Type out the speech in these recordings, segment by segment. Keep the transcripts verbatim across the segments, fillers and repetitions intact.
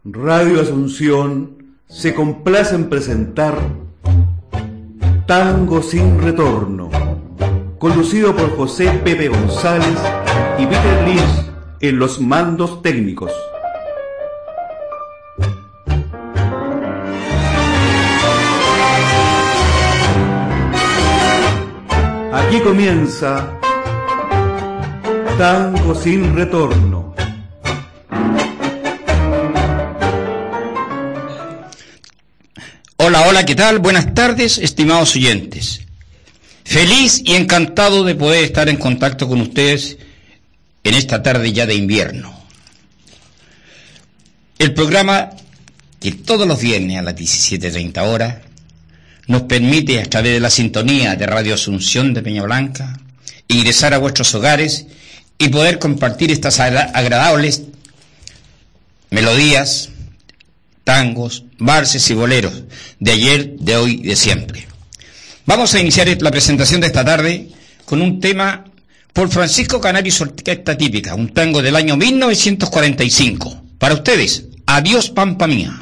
Radio Asunción se complace en presentar Tango sin Retorno, conducido por José Pepe González y Peter Lynch en los mandos técnicos. Aquí comienza Tango sin Retorno. Hola, hola, ¿qué tal? Buenas tardes, estimados oyentes. Feliz y encantado de poder estar en contacto con ustedes en esta tarde ya de invierno. El programa que todos los viernes a las diecisiete treinta horas nos permite, a través de la sintonía de Radio Asunción de Peña Blanca, ingresar a vuestros hogares y poder compartir estas agradables melodías, tangos, valses y boleros de ayer, de hoy y de siempre. Vamos a iniciar la presentación de esta tarde con un tema por Francisco Canario y su Orquesta Típica, un tango del año mil novecientos cuarenta y cinco. Para ustedes, Adiós Pampa Mía.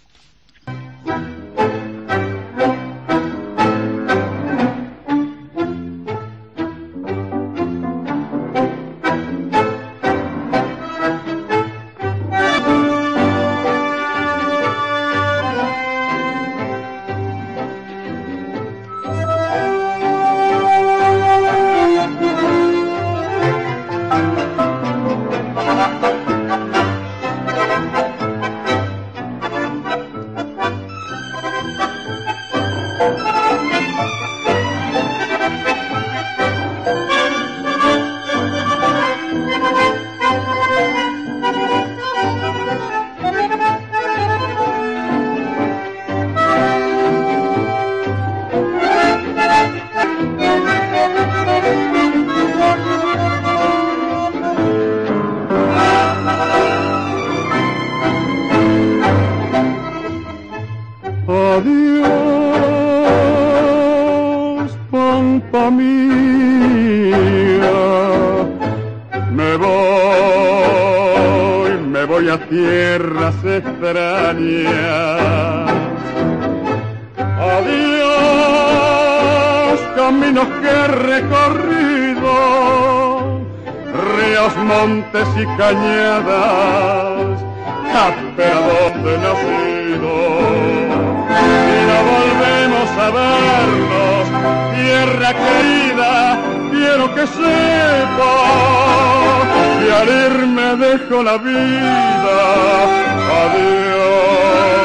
Cañadas, ah, pero donde he nacido, y no volvemos a vernos, tierra querida, quiero que sepa que al irme dejo la vida. Adiós.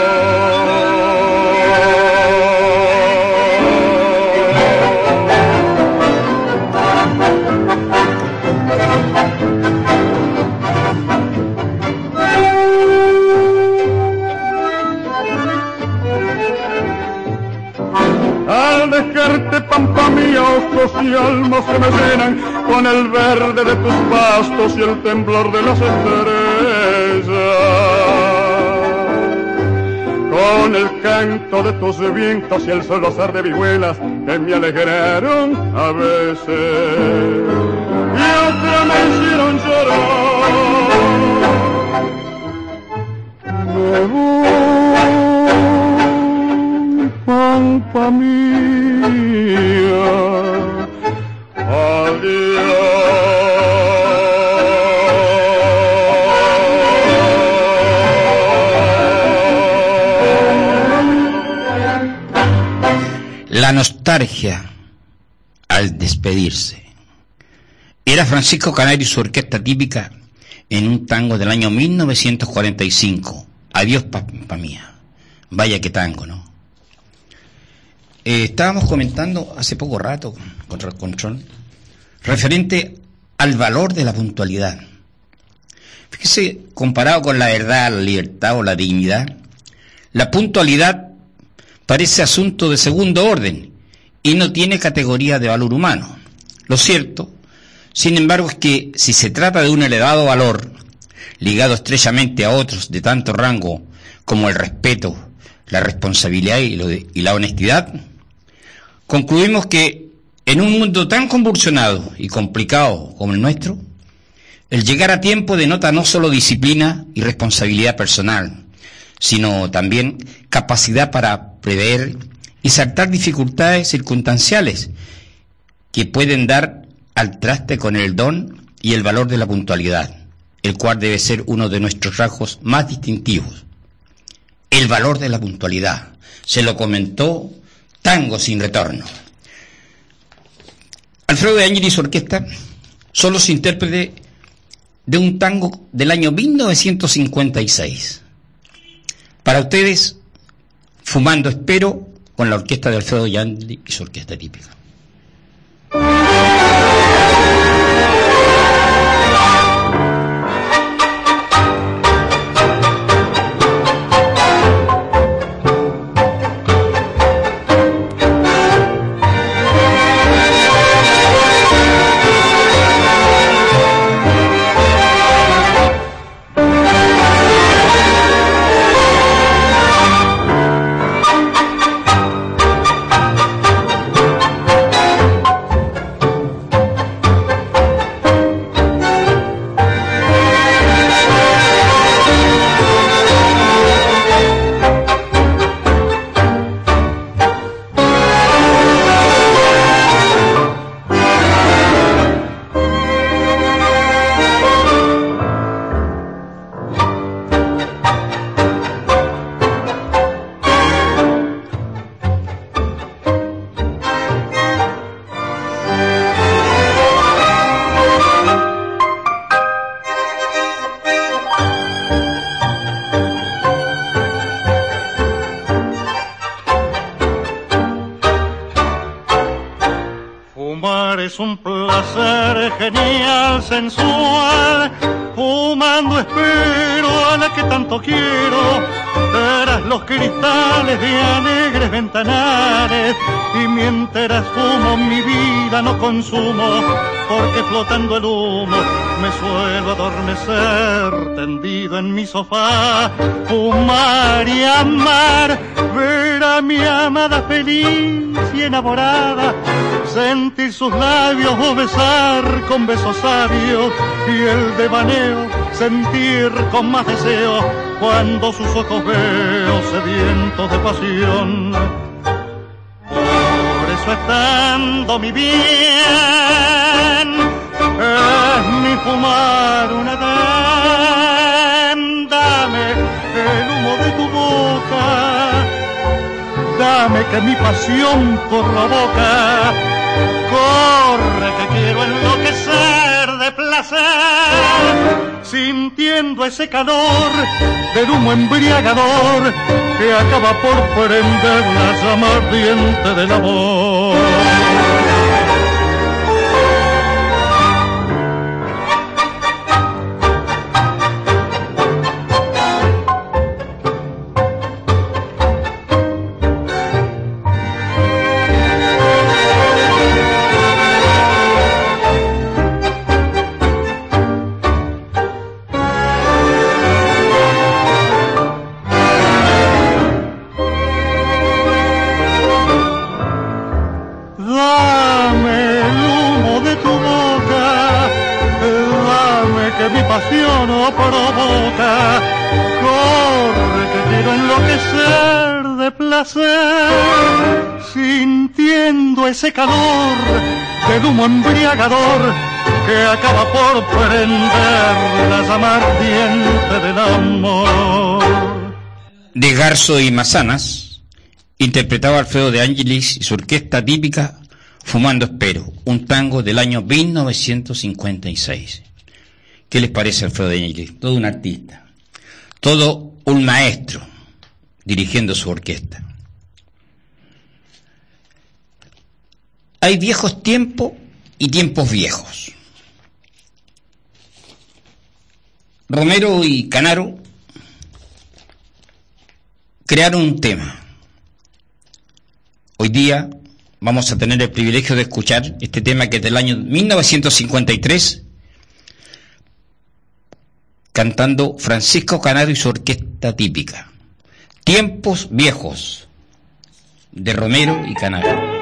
Al dejarte, pampa mía, ojos y alma se me llenan con el verde de tus pastos y el temblor de las estrellas, con el canto de tus vientos y el solozar de vihuelas que me alegraron a veces y otras me hicieron llorar. Me voy, pampa mía, adiós. La nostalgia al despedirse. Era Francisco Canario y su Orquesta Típica en un tango del año mil novecientos cuarenta y cinco. Adiós Pampa Mía. Vaya que tango, ¿no? Eh, estábamos comentando hace poco rato con el control referente al valor de la puntualidad. Fíjese, comparado con la verdad, la libertad o la dignidad, la puntualidad parece asunto de segundo orden y no tiene categoría de valor humano. Lo cierto, sin embargo, es que si se trata de un elevado valor, ligado estrechamente a otros de tanto rango como el respeto, la responsabilidad y, lo de, y la honestidad, concluimos que en un mundo tan convulsionado y complicado como el nuestro, el llegar a tiempo denota no solo disciplina y responsabilidad personal, sino también capacidad para prever y saltar dificultades circunstanciales que pueden dar al traste con el don y el valor de la puntualidad, el cual debe ser uno de nuestros rasgos más distintivos. El valor de la puntualidad, se lo comentó Tango sin retorno. Alfredo de Ángelis y su orquesta son los intérpretes de un tango del año mil novecientos cincuenta y seis. Para ustedes, Fumando Espero, con la orquesta de Alfredo de Ángelis y su orquesta típica. Es un placer genial, sensual, fumando espero a la que tanto quiero, tras los cristales de alegres ventanales, y mientras fumo mi vida no consumo, porque flotando el humo me suelo adormecer, tendido en mi sofá, fumar y amar, ver a mi amada feliz y enamorada, sentir sus labios o besar con besos sabios, y el devaneo sentir con más deseo cuando sus ojos veo sedientos de pasión. Por eso estando mi bien, es mi fumar un edén. Dame el humo de tu boca, dame que mi pasión provoca. Corre que quiero enloquecer de placer, sintiendo ese calor del humo embriagador que acaba por prender la llama ardiente del amor. Provoca, corre que quiero enloquecer de placer, sintiendo ese calor del humo embriagador que acaba por prender la llama ardiente del amor. De Garzo y Mazanas interpretaba Alfredo de Ángelis y su orquesta típica Fumando Espero, un tango del año mil novecientos cincuenta y seis. ¿Qué les parece Alfredo de Ángelis? Todo un artista, todo un maestro dirigiendo su orquesta. Hay viejos tiempos y tiempos viejos. Romero y Canaro crearon un tema. Hoy día vamos a tener el privilegio de escuchar este tema que es del año mil novecientos cincuenta y tres, cantando Francisco Canaro y su orquesta típica. Tiempos viejos, de Romero y Canaro.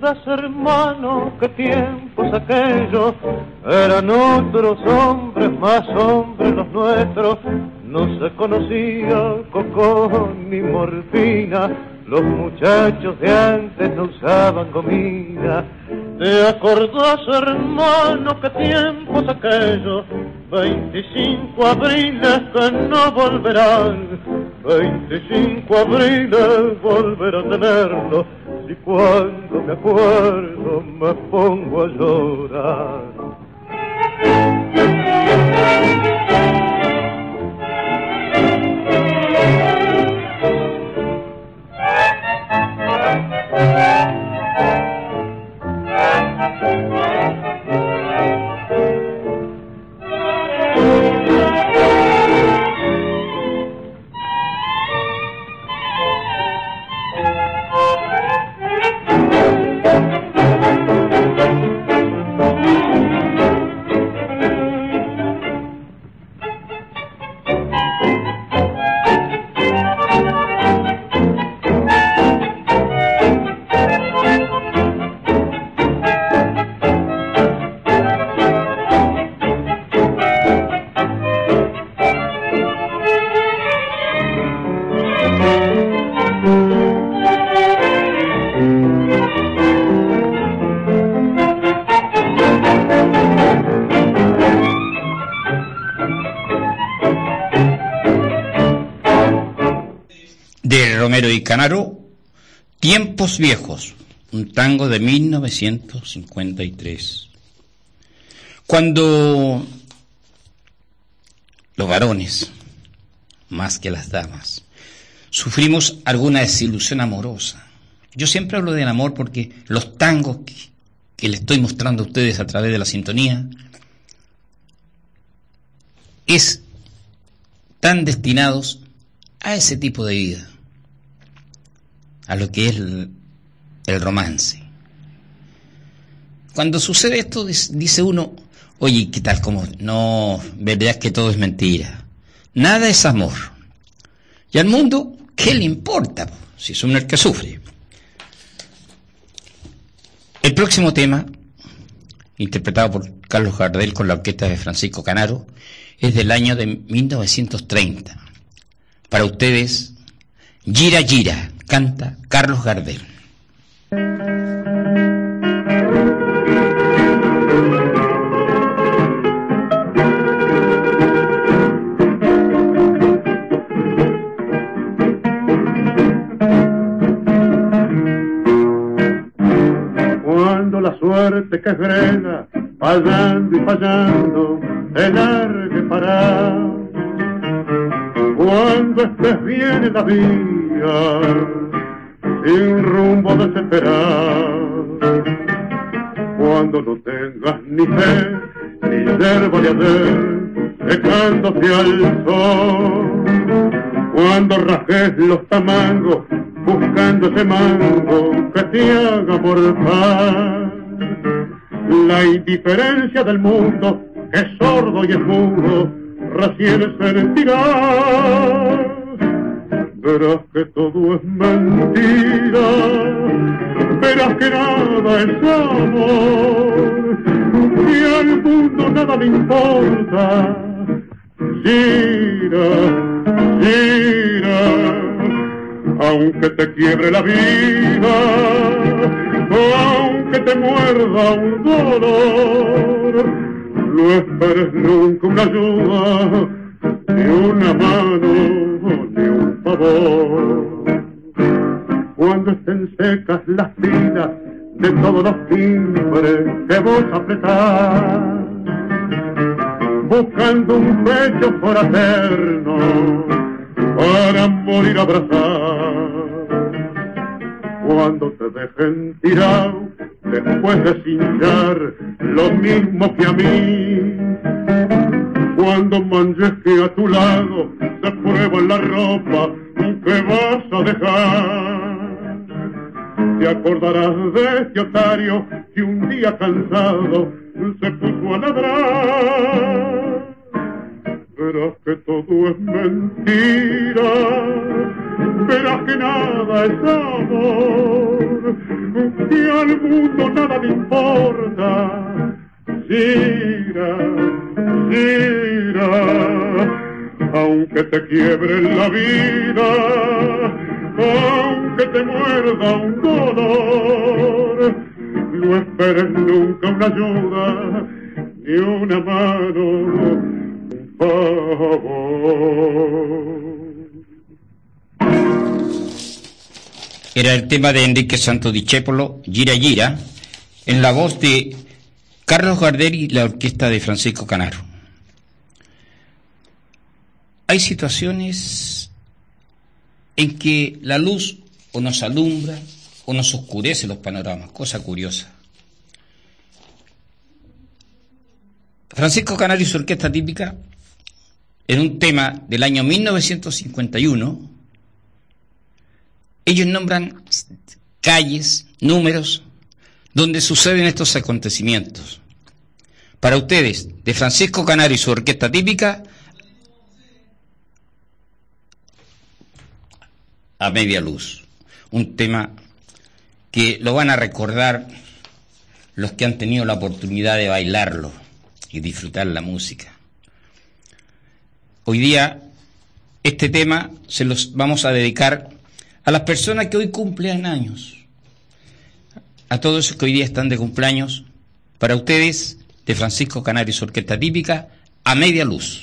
acordás, hermano, qué tiempos aquellos? Eran otros hombres, más hombres los nuestros. No se conocía coco ni morfina. Los muchachos de antes no usaban gomina. ¿Te acordás, hermano, qué tiempos aquellos? Veinticinco abriles que no volverán. Veinticinco abriles volver a tenerlos. Y cuando me acuerdo me pongo a llorar. Romero y Canaro, Tiempos Viejos, un tango de mil novecientos cincuenta y tres. Cuando los varones, más que las damas, sufrimos alguna desilusión amorosa. Yo siempre hablo del amor porque los tangos que, que les estoy mostrando a ustedes a través de la sintonía es tan destinados a ese tipo de vida, a lo que es el, el romance. Cuando sucede esto, dice uno, oye, ¿qué tal? ¿Cómo? No, verdad es que todo es mentira. Nada es amor. Y al mundo, ¿qué le importa? Si es uno el que sufre. El próximo tema, interpretado por Carlos Gardel con la orquesta de Francisco Canaro, es del año de mil novecientos treinta. Para ustedes, Gira Gira, canta Carlos Gardel. Cuando la suerte que frena, fallando y fallando, te largue para. Cuando estés bien en la vía, sin rumbo desesperado, cuando no tengas ni fe, ni yerba de hacer, secándose al sol, cuando rajes los tamangos, buscando ese mango que te haga morfar, la indiferencia del mundo, que es sordo y es mudo, recién sentirás. Verás que todo es mentira, verás que nada es amor, y al mundo nada le importa. Gira, gira, aunque te quiebre la vida, o aunque te muerda un dolor, no esperes nunca una ayuda, ni una mano, ni un favor. Cuando estén secas las tiras de todos los timbres que vos apretás, buscando un pecho fraterno para morir abrazado, cuando te dejen tirado después de cinchar lo mismo que a mí, cuando manches que a tu lado se prueba la ropa que vas a dejar, te acordarás de este otario que un día cansado se puso a ladrar. Verás que todo es mentira, verás que nada es amor, que al mundo nada me importa. Gira, gira, aunque te quiebre la vida, aunque te muerda un dolor, no esperes nunca una ayuda ni una mano, un favor. Era el tema de Enrique Santo Discépolo, Gira Gira, en la voz de Carlos Gardel y la orquesta de Francisco Canaro. Hay situaciones en que la luz o nos alumbra o nos oscurece los panoramas, cosa curiosa. Francisco Canaro y su orquesta típica, en un tema del año mil novecientos cincuenta y uno, ellos nombran calles, números, donde suceden estos acontecimientos. Para ustedes, de Francisco Canaro y su orquesta típica, A Media Luz. Un tema que lo van a recordar los que han tenido la oportunidad de bailarlo y disfrutar la música. Hoy día, este tema se los vamos a dedicar a las personas que hoy cumplen años, a todos esos que hoy día están de cumpleaños. Para ustedes, de Francisco Canaro y su orquesta típica, A Media Luz.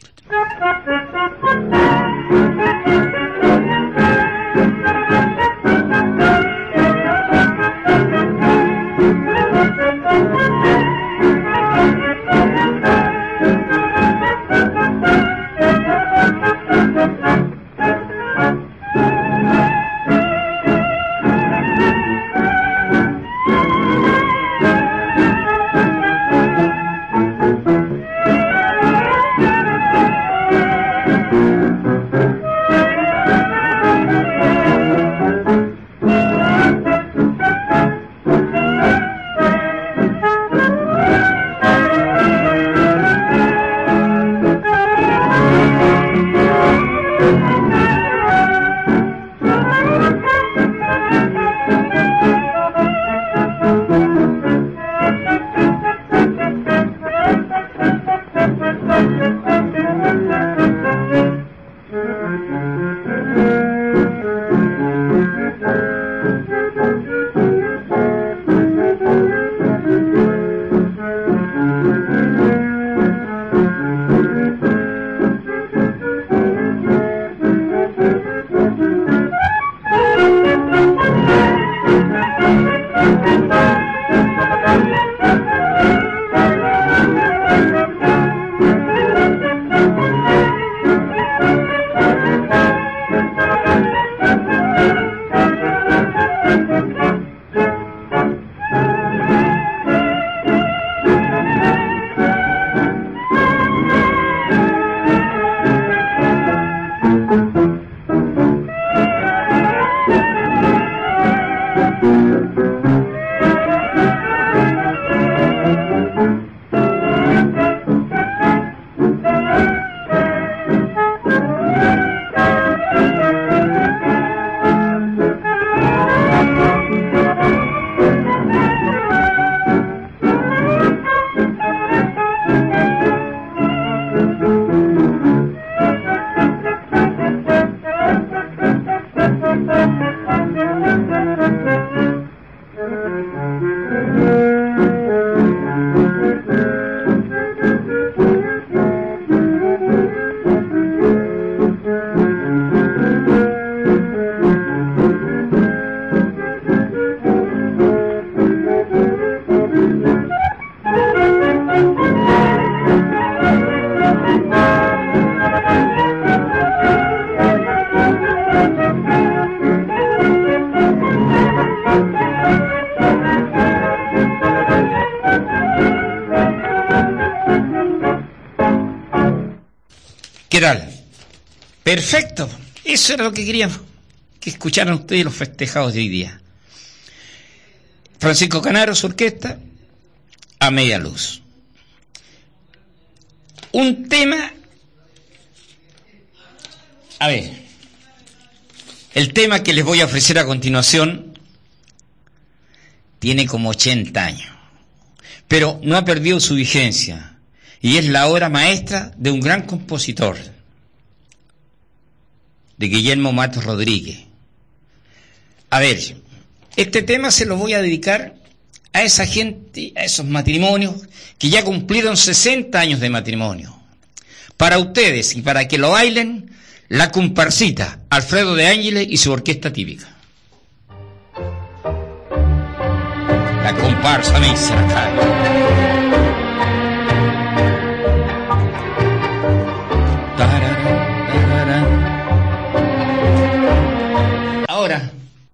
Perfecto, eso era lo que queríamos que escucharan ustedes los festejados de hoy día. Francisco Canaro, su orquesta, A Media Luz. Un tema, a ver, el tema que les voy a ofrecer a continuación tiene como ochenta años, pero no ha perdido su vigencia y es la obra maestra de un gran compositor, de Guillermo Matos Rodríguez. A ver, este tema se lo voy a dedicar a esa gente, a esos matrimonios que ya cumplieron sesenta años de matrimonio. Para ustedes y para que lo bailen, la comparsita Alfredo de Ángeles y su orquesta típica. La comparsa me dice acá. Ahora.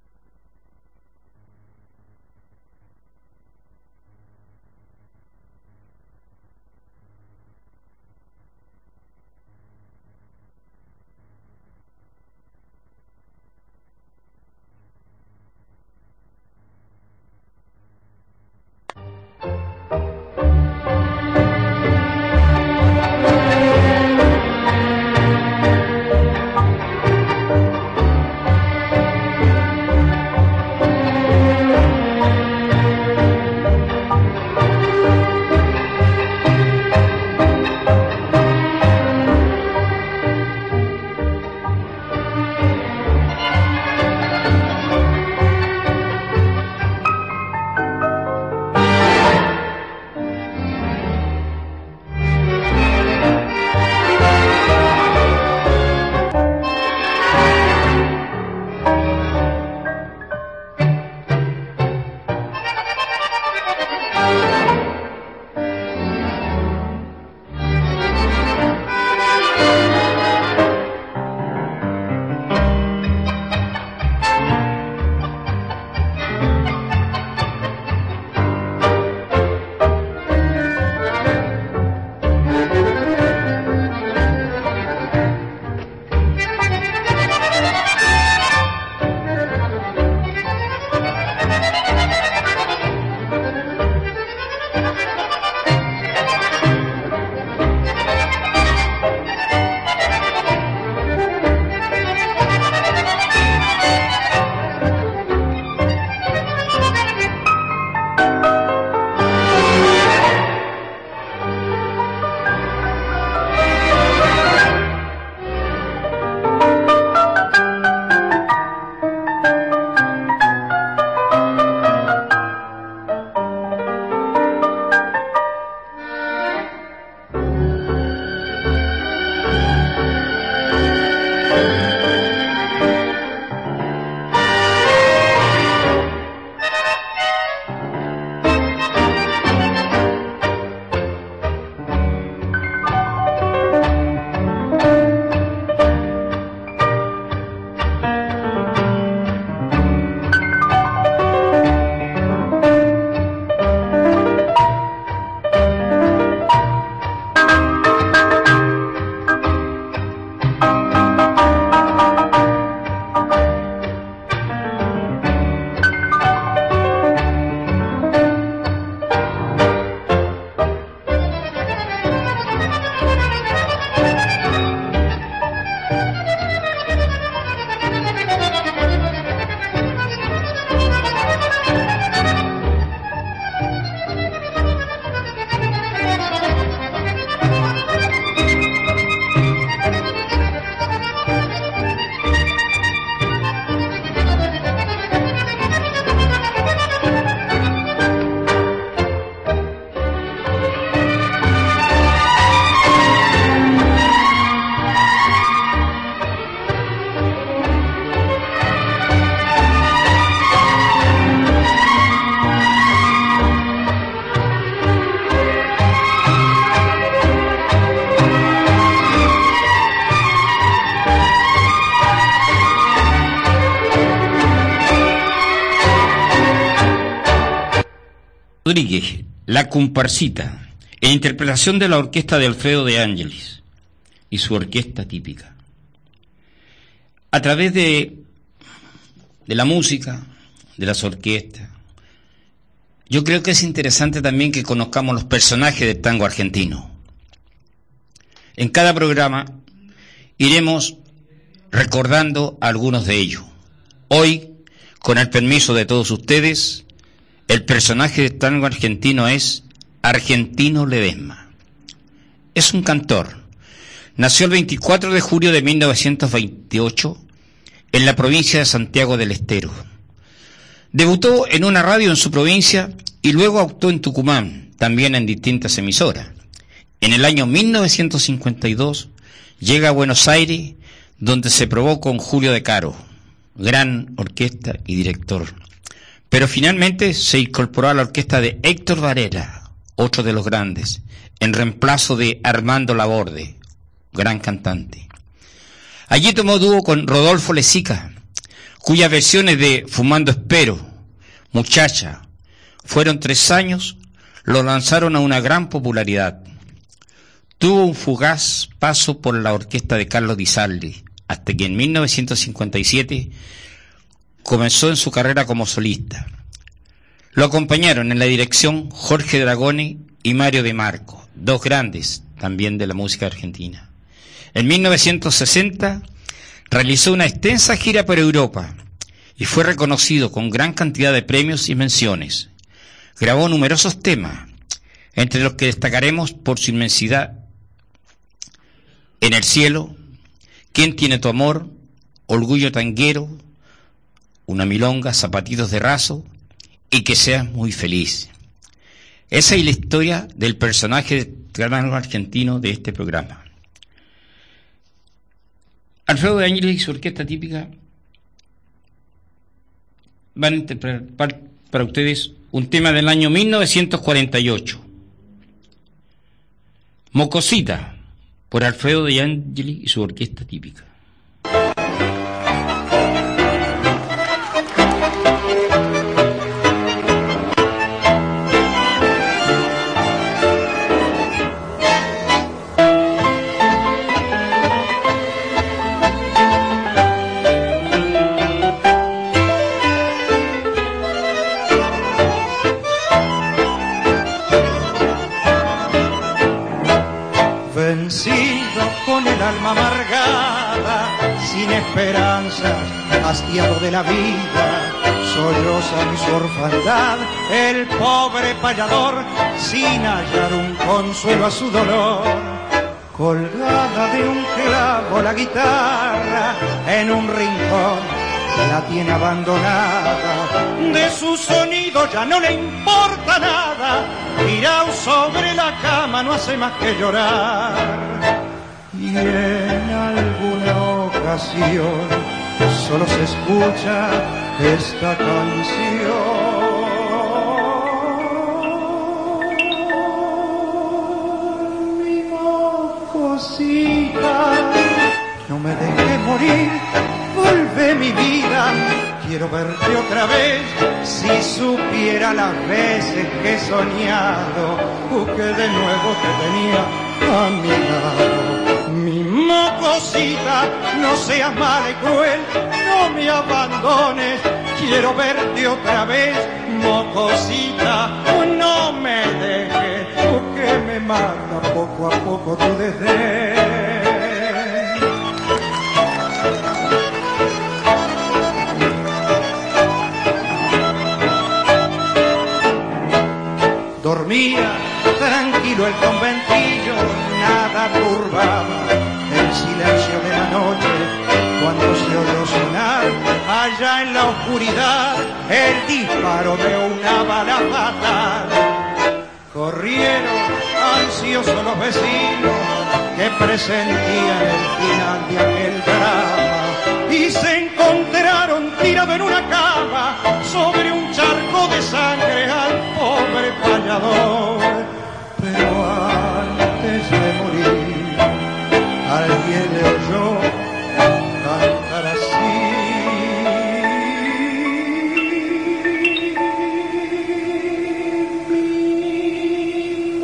Rodríguez, La comparsita, en interpretación de la orquesta de Alfredo de Ángeles y su orquesta típica. A través de, de la música, de las orquestas, yo creo que es interesante también que conozcamos los personajes del tango argentino. En cada programa iremos recordando a algunos de ellos. Hoy, con el permiso de todos ustedes, El personaje de tango argentino es Argentino Ledesma. Es un cantor. Nació el veinticuatro de julio de mil novecientos veintiocho en la provincia de Santiago del Estero. Debutó en una radio en su provincia y luego actuó en Tucumán, también en distintas emisoras. En el año mil novecientos cincuenta y dos llega a Buenos Aires, donde se probó con Julio De Caro, gran orquesta y director. Pero finalmente se incorporó a la orquesta de Héctor Varela, otro de los grandes, en reemplazo de Armando Laborde, gran cantante. Allí tomó dúo con Rodolfo Lezica, cuyas versiones de Fumando Espero, Muchacha, fueron tres años, lo lanzaron a una gran popularidad. Tuvo un fugaz paso por la orquesta de Carlos Di Sarli, hasta que en mil novecientos cincuenta y siete comenzó en su carrera como solista. Lo acompañaron en la dirección Jorge Dragoni y Mario De Marco, dos grandes también de la música argentina. En mil novecientos sesenta realizó una extensa gira por Europa y fue reconocido con gran cantidad de premios y menciones. Grabó numerosos temas, entre los que destacaremos por su inmensidad: En el cielo, ¿Quién tiene tu amor?, Orgullo tanguero, Una milonga, Zapatitos de raso y Que seas muy feliz. Esa es la historia del personaje argentino de este programa. Alfredo de Ángeles y su orquesta típica van a interpretar para ustedes un tema del año mil novecientos cuarenta y ocho. Mocosita, por Alfredo de Ángeles y su orquesta típica. Amargada, sin esperanzas, hastiado de la vida, solloza en su orfandad el pobre payador, sin hallar un consuelo a su dolor. Colgada de un clavo la guitarra, en un rincón la tiene abandonada, de su sonido ya no le importa nada, tirado sobre la cama no hace más que llorar. Y en alguna ocasión solo se escucha esta canción. Mi mocosita, no me dejes morir, vuelve mi vida, quiero verte otra vez. Si supiera las veces que he soñado, o que de nuevo te tenía a mi lado. Mi mocosita, no seas mala y cruel, no me abandones, quiero verte otra vez. Mocosita, no me dejes, porque me mata poco a poco tu desdén. Dormía tranquilo el conventillo, nada turbaba el silencio de la noche, cuando se oyó sonar allá en la oscuridad el disparo de una bala fatal. Corrieron ansiosos los vecinos que presentían el final de aquel drama y se encontraron tirado en una cama sobre un charco de sangre al pobre payador. Pero antes de morir alguien le oyó cantar así. Mi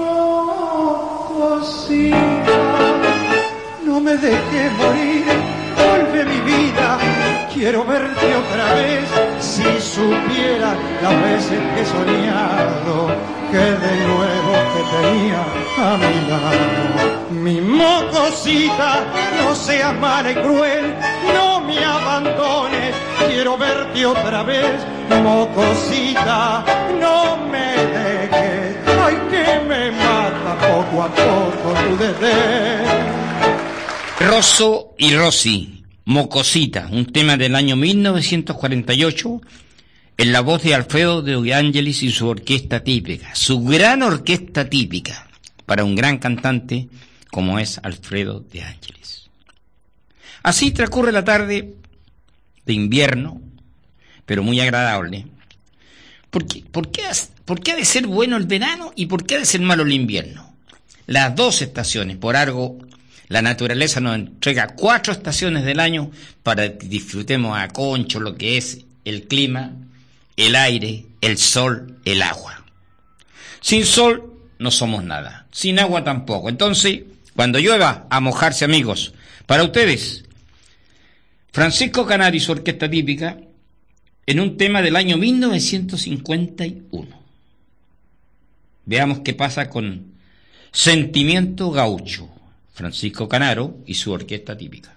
mocosita, no me dejes morir, vuelve mi vida, quiero verte otra vez. Si supiera las veces que he soñado, que de nuevo te tenía a mi lado. Mi mocosita, no seas mala y cruel, no me me abandones, quiero verte otra vez, mocosita, no me dejes, ay que me mata poco a poco tu desdén. Rosso y Rossi, Mocosita, un tema del año mil novecientos cuarenta y ocho, en la voz de Alfredo de Angelis y su orquesta típica, su gran orquesta típica, para un gran cantante como es Alfredo de Angelis. Así transcurre la tarde de invierno, pero muy agradable. ¿Por qué, por qué, por qué ha de ser bueno el verano y por qué ha de ser malo el invierno? Las dos estaciones, por algo, la naturaleza nos entrega cuatro estaciones del año para que disfrutemos a concho lo que es el clima, el aire, el sol, el agua. Sin sol no somos nada, sin agua tampoco. Entonces, cuando llueva, a mojarse, amigos. Para ustedes, Francisco Canaro y su orquesta típica, en un tema del año mil novecientos cincuenta y uno. Veamos qué pasa con Sentimiento Gaucho, Francisco Canaro y su orquesta típica.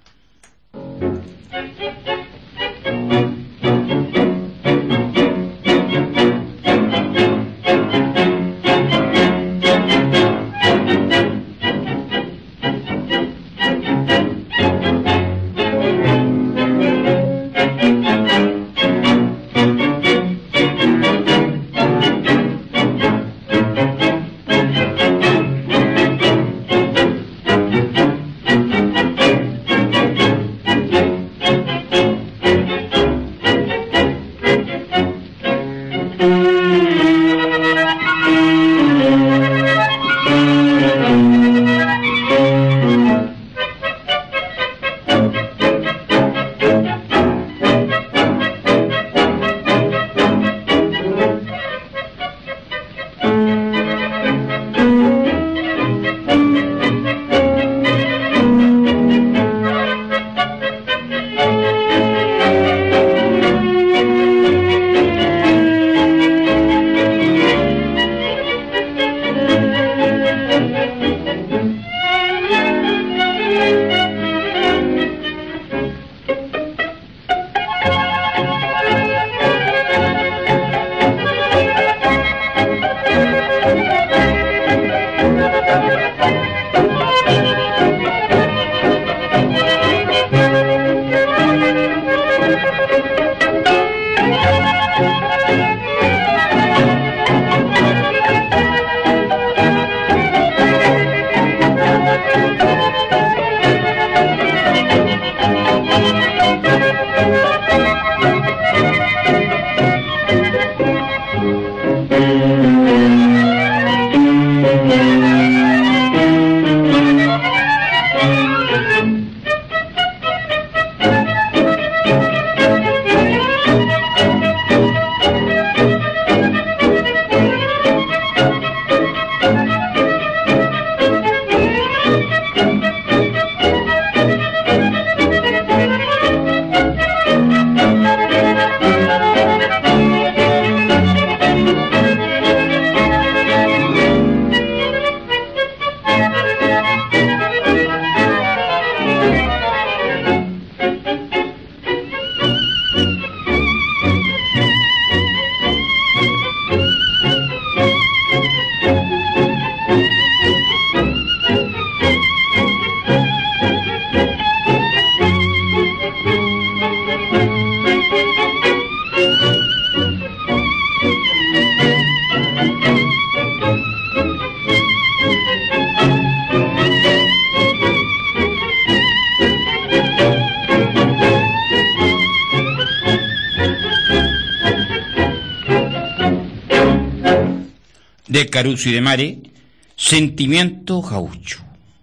De Caruso y de Mare, Sentimiento Gaucho.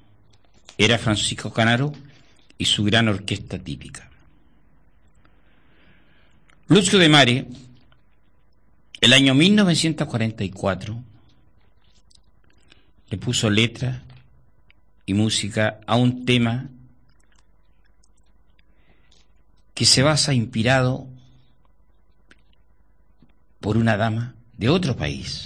Era Francisco Canaro y su gran orquesta típica. Lucio de Mare, el año mil novecientos cuarenta y cuatro, le puso letra y música a un tema que se basa inspirado por una dama de otro país.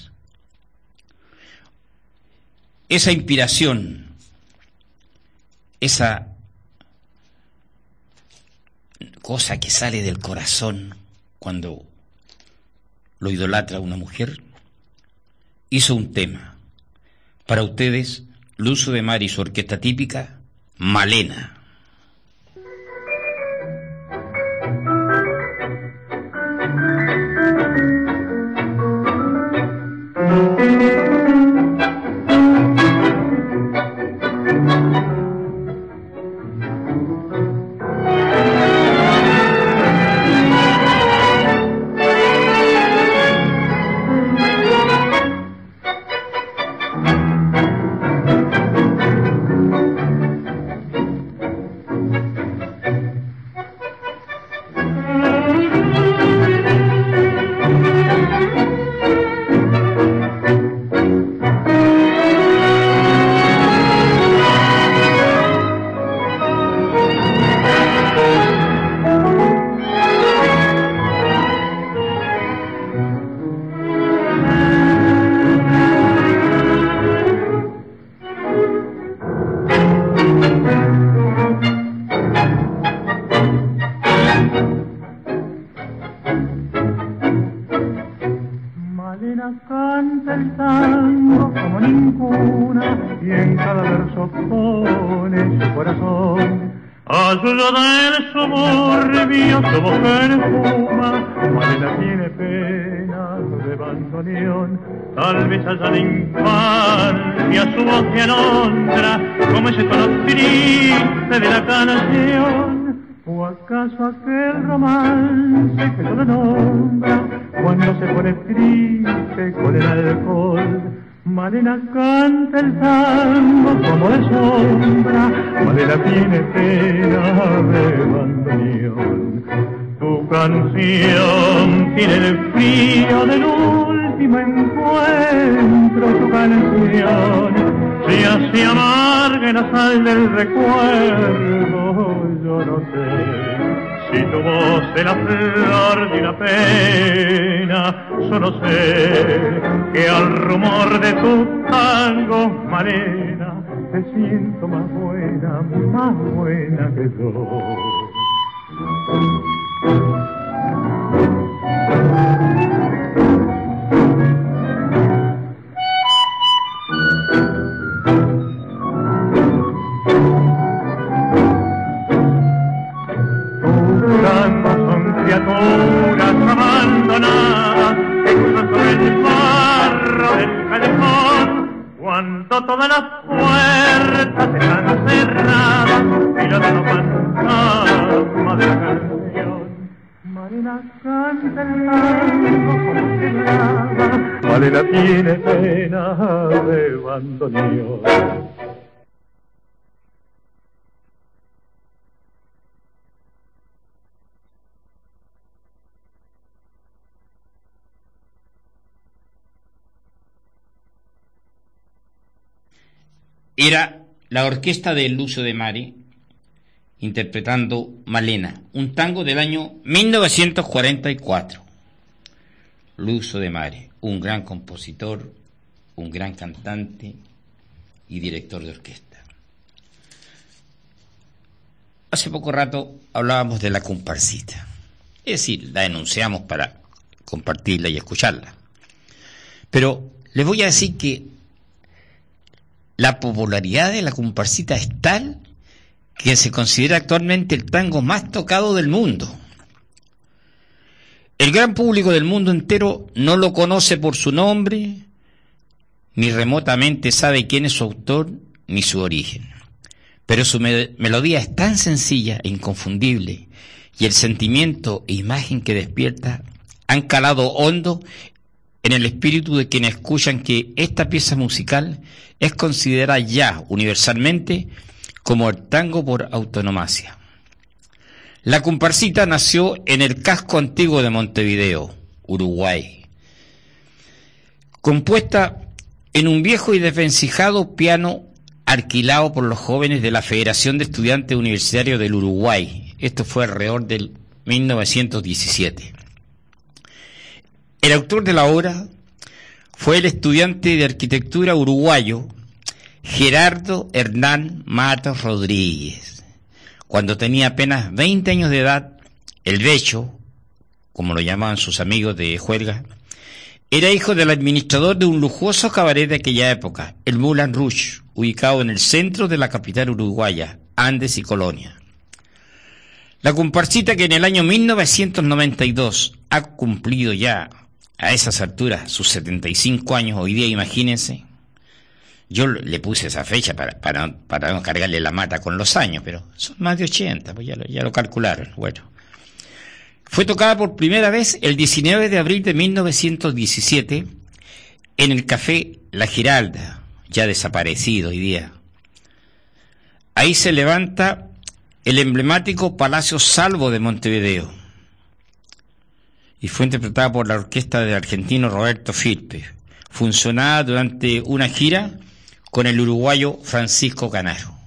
Esa inspiración, esa cosa que sale del corazón cuando lo idolatra una mujer, hizo un tema. Para ustedes, Lucio de Mari y su orquesta típica, Malena. Tal vez allá la infancia su voz te alondra como ese tono triste de la canción. ¿O acaso aquel romance que todo nombra cuando se pone triste con el alcohol? Malena canta el tango como de sombra, Malena tiene pena de bandoneón. Tu canción tiene el frío del último encuentro, tu canción se hace amarga en la sal del recuerdo. Yo no sé si tu voz es la flor de una pena, solo sé que al rumor de tu tango, Malena, te siento más buena, más buena que yo. Criaturas abandonadas que cruzan sobre el barro del callejón, cuando todas las puertas están cerradas y los no fantasmas de la canción. Malena canta el tango como si nada, Malena tiene pena de bandoneón. Era la orquesta de Lucio de Mari interpretando Malena, un tango del año mil novecientos cuarenta y cuatro. Lucio de Mari, un gran compositor, un gran cantante y director de orquesta. Hace poco rato hablábamos de la comparsita, es decir, la enunciamos para compartirla y escucharla. Pero les voy a decir que la popularidad de la comparsita es tal que se considera actualmente el tango más tocado del mundo. El gran público del mundo entero no lo conoce por su nombre, ni remotamente sabe quién es su autor ni su origen. Pero su me- melodía es tan sencilla e inconfundible, y el sentimiento e imagen que despierta han calado hondo en el espíritu de quienes escuchan, que esta pieza musical es considerada ya universalmente como el tango por autonomacia. La comparsita nació en el casco antiguo de Montevideo, Uruguay, compuesta en un viejo y desvencijado piano alquilado por los jóvenes de la Federación de Estudiantes Universitarios del Uruguay. Esto fue alrededor del mil novecientos diecisiete. El autor de la obra fue el estudiante de arquitectura uruguayo Gerardo Hernán Matos Rodríguez. Cuando tenía apenas veinte años de edad, el Becho, como lo llamaban sus amigos de juerga, era hijo del administrador de un lujoso cabaret de aquella época, el Moulin Rouge, ubicado en el centro de la capital uruguaya, Andes y Colonia. La comparsita, que en el año mil novecientos noventa y dos ha cumplido ya a esas alturas sus setenta y cinco años, hoy día imagínense, yo le puse esa fecha para, para, para no cargarle la mata con los años, pero son más de ochenta, pues ya lo, ya lo calcularon. Bueno, fue tocada por primera vez el diecinueve de abril de mil novecientos diecisiete en el Café La Giralda, ya desaparecido hoy día. Ahí se levanta el emblemático Palacio Salvo de Montevideo, y fue interpretada por la orquesta del argentino Roberto Firpe, funcionada durante una gira con el uruguayo Francisco Canaro.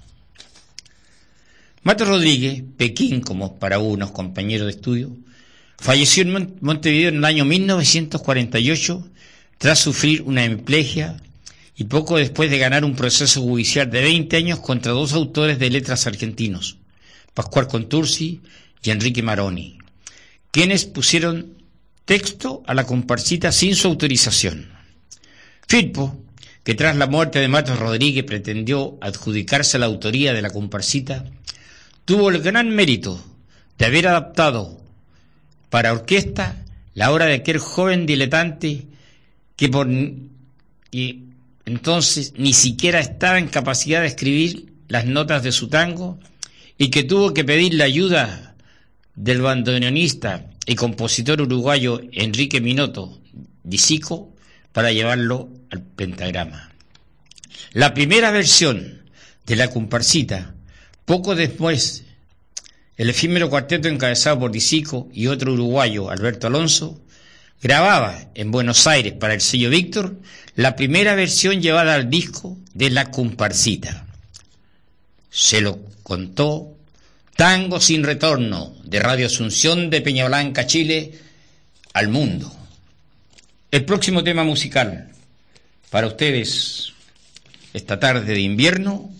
Mato Rodríguez, Pekín como para unos compañeros de estudio, falleció en Montevideo en el año mil novecientos cuarenta y ocho tras sufrir una hemiplegia y poco después de ganar un proceso judicial de veinte años contra dos autores de letras argentinos, Pascual Contursi y Enrique Maroni, quienes pusieron texto a la comparsita sin su autorización. Firpo, que tras la muerte de Matos Rodríguez pretendió adjudicarse la autoría de la comparsita, tuvo el gran mérito de haber adaptado para orquesta la obra de aquel joven diletante que por y entonces ni siquiera estaba en capacidad de escribir las notas de su tango, y que tuvo que pedir la ayuda del bandoneonista y compositor uruguayo Enrique Minotto Disico para llevarlo al pentagrama. La primera versión de la comparsita, poco después, el efímero cuarteto encabezado por Disico y otro uruguayo, Alberto Alonso, grababa en Buenos Aires para el sello Víctor la primera versión llevada al disco de la comparsita. Se lo contó Tango sin Retorno, de Radio Asunción de Peñablanca, Chile, al mundo. El próximo tema musical para ustedes esta tarde de invierno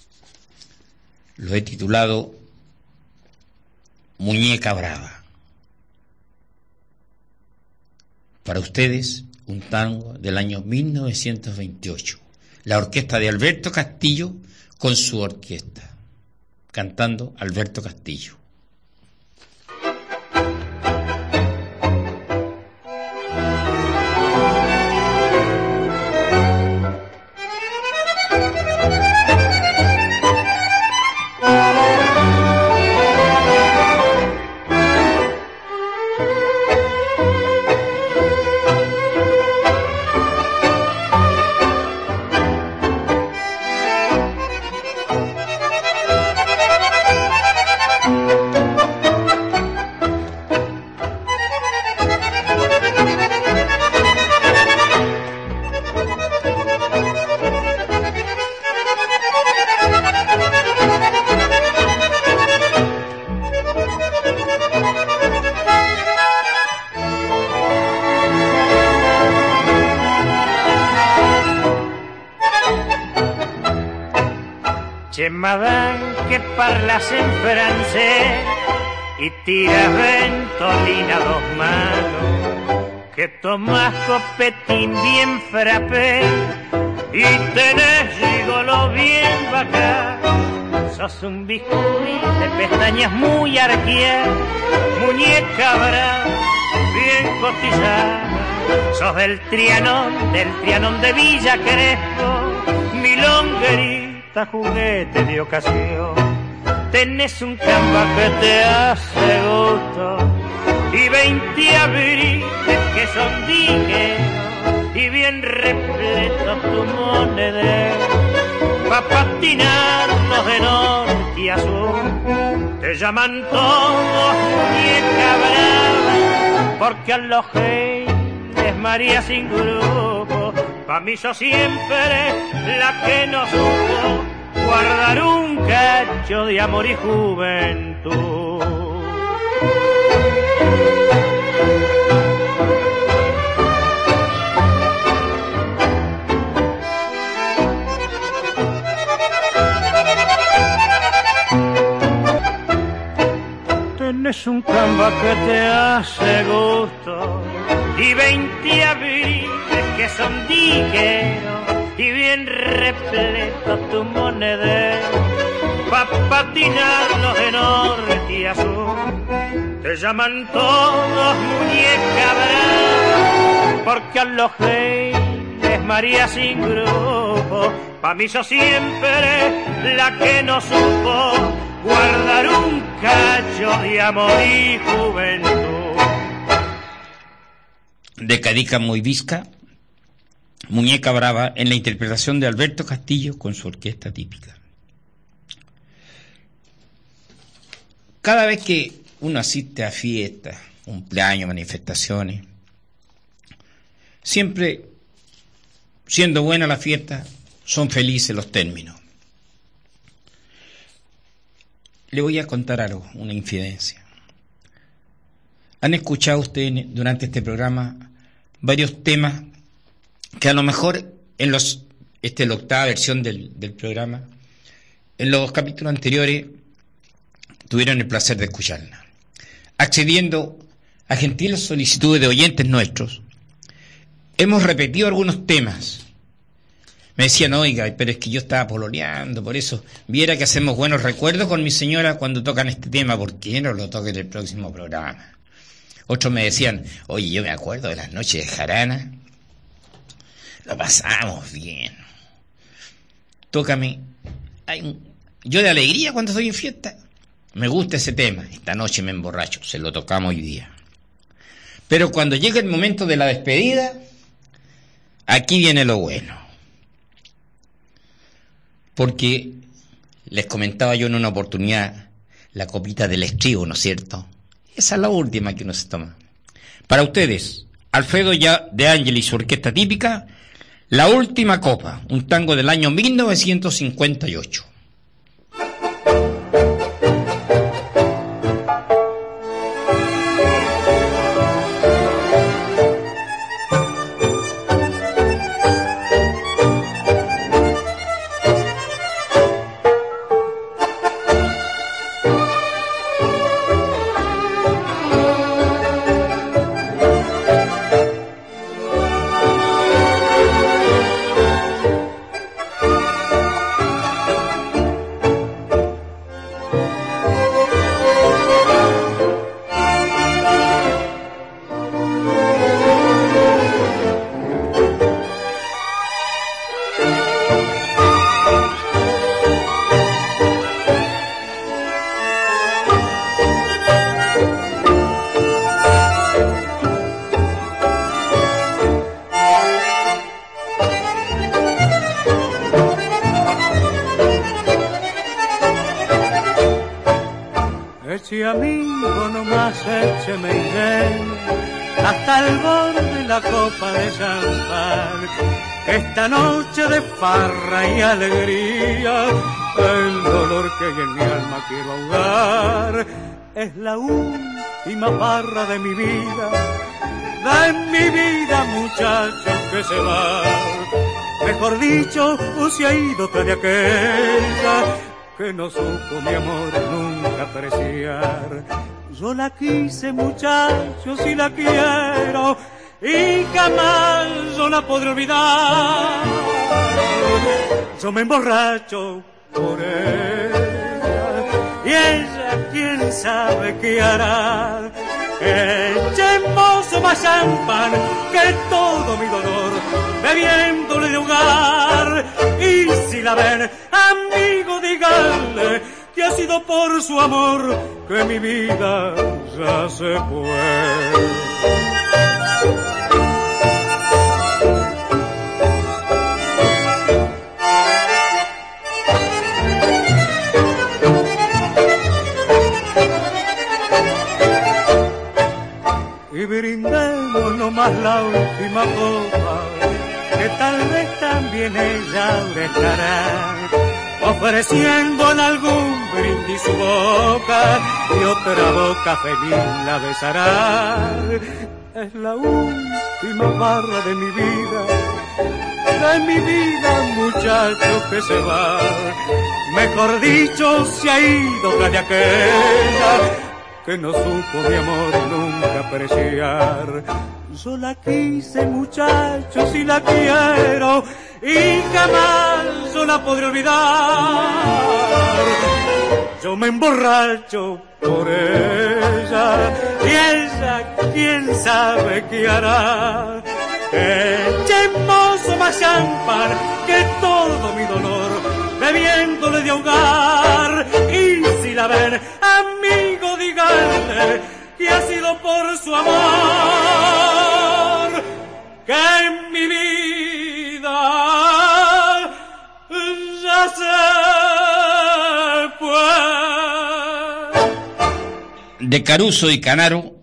lo he titulado Muñeca Brava. Para ustedes, un tango del año mil novecientos veintiocho. La orquesta de Alberto Castillo con su orquesta, cantando Alberto Castillo. Madame que parlas en francés y tiras ventolina a dos manos, que tomas copetín bien frappé y tenés gigolo bien bacán. Sos un biscuit de pestañas muy arqueadas, muñeca brava, bien cotizada. Sos del Trianón, del Trianón de Villa Crespo, milonguería, juguete de ocasión. Tenés un camba que te hace gusto y veinte abriles que son digueros y bien repleto tu monedero pa' patinarnos de norte a sur. Te llaman todos muñeca brava porque a los es María sin grupo. Pa' mí sos siempre la que no supo guardar un cacho de amor y juventud. es un camba que te hace gusto y veinte abriles que son digueros y bien repleto tu monedero pa' patinarlos de norte y azul. Te llaman todos muñeca brava porque a los geiles María sin grupo. Pa' mí sos siempre la que no supo guardar un cacho de amor y juventud. De Cadica Moivisca, Muñeca Brava, en la interpretación de Alberto Castillo con su orquesta típica. Cada vez que uno asiste a fiestas, cumpleaños, manifestaciones, siempre, siendo buena la fiesta, son felices los términos. Le voy a contar algo, una infidencia. ¿Han escuchado ustedes durante este programa varios temas que a lo mejor en los, esta es la octava versión del, del programa, en los capítulos anteriores tuvieron el placer de escucharla? Accediendo a gentiles solicitudes de oyentes nuestros, hemos repetido algunos temas. Me decían, oiga, pero es que yo estaba pololeando, por eso viera que hacemos buenos recuerdos con mi señora cuando tocan este tema, ¿por qué no lo toquen en el próximo programa? Otros me decían, oye, yo me acuerdo de las noches de jarana, lo pasamos bien. Tócame. Hay un... Yo de alegría cuando estoy en fiesta, me gusta ese tema, esta noche me emborracho, se lo tocamos hoy día. Pero cuando llega el momento de la despedida, aquí viene lo bueno. Porque les comentaba yo en una oportunidad la copita del estribo, ¿no es cierto? Esa es la última que uno se toma. Para ustedes, Alfredo de Ángel y su orquesta típica, La Última Copa, un tango del año mil novecientos cincuenta y ocho. Ese amigo nomás écheme y ven hasta el borde de la copa de champán. Esta noche de farra y alegría, el dolor que hay en mi alma quiero ahogar. Es la última barra de mi vida, de mi vida, muchacho que se va. Mejor dicho, se ha ido de aquella que no supo mi amor nunca apreciar. Yo la quise, muchachos, y la quiero, y jamás yo la podré olvidar. Yo me emborracho por ella, y ella quién sabe qué hará. Echemos más champán que todo mi dolor, bebiéndole de hogar. Y si la ven, amigo, díganle que ha sido por su amor que mi vida ya se fue. Y brindemos nomás la última copa, que tal vez también ella dejará, ofreciendo en algún brindis su boca, y otra boca feliz la besará. Es la última barra de mi vida, de mi vida, muchacho que se va. Mejor dicho, se ha ido de aquella que no supo mi amor nunca apreciar. Yo la quise, muchachos, y la quiero, y jamás yo la podré olvidar. Yo me emborracho por ella, y ella quién sabe qué hará. Echemos más champán que todo mi dolor, bebiéndole de ahogar. Y si la ven, amigo, díganle que ha sido por su amor que en mi vida ya se fue. De Caruso y Canaro,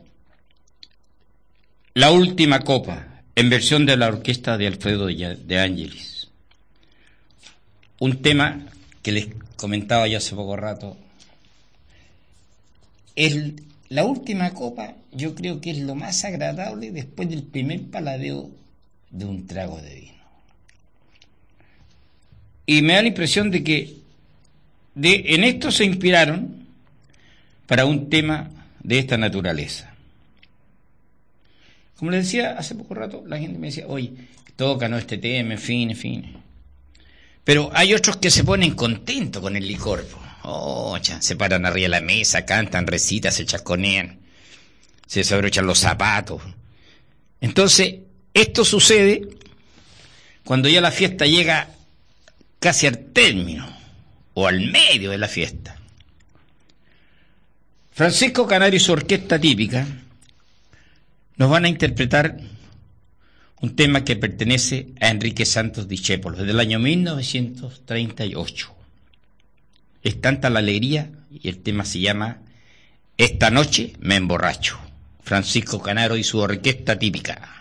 La última copa, en versión de la orquesta de Alfredo de Ángelis. Un tema que les comentaba ya hace poco rato. El, la última copa yo creo que es lo más agradable después del primer paladeo de un trago de vino. Y me da la impresión de que de, en esto se inspiraron para un tema de esta naturaleza. Como les decía hace poco rato, la gente me decía, oye, tócanos este tema, en fin, en fin. Pero hay otros que se ponen contentos con el licor. Oh, ya, se paran arriba de la mesa, cantan, recitan, se chasconean, se desabrochan los zapatos. Entonces, esto sucede cuando ya la fiesta llega casi al término o al medio de la fiesta. Francisco Canario y su orquesta típica nos van a interpretar un tema que pertenece a Enrique Santos Discépolo, desde el año mil novecientos treinta y ocho. Es tanta la alegría y el tema se llama Esta noche me emborracho. Francisco Canaro y su orquesta típica.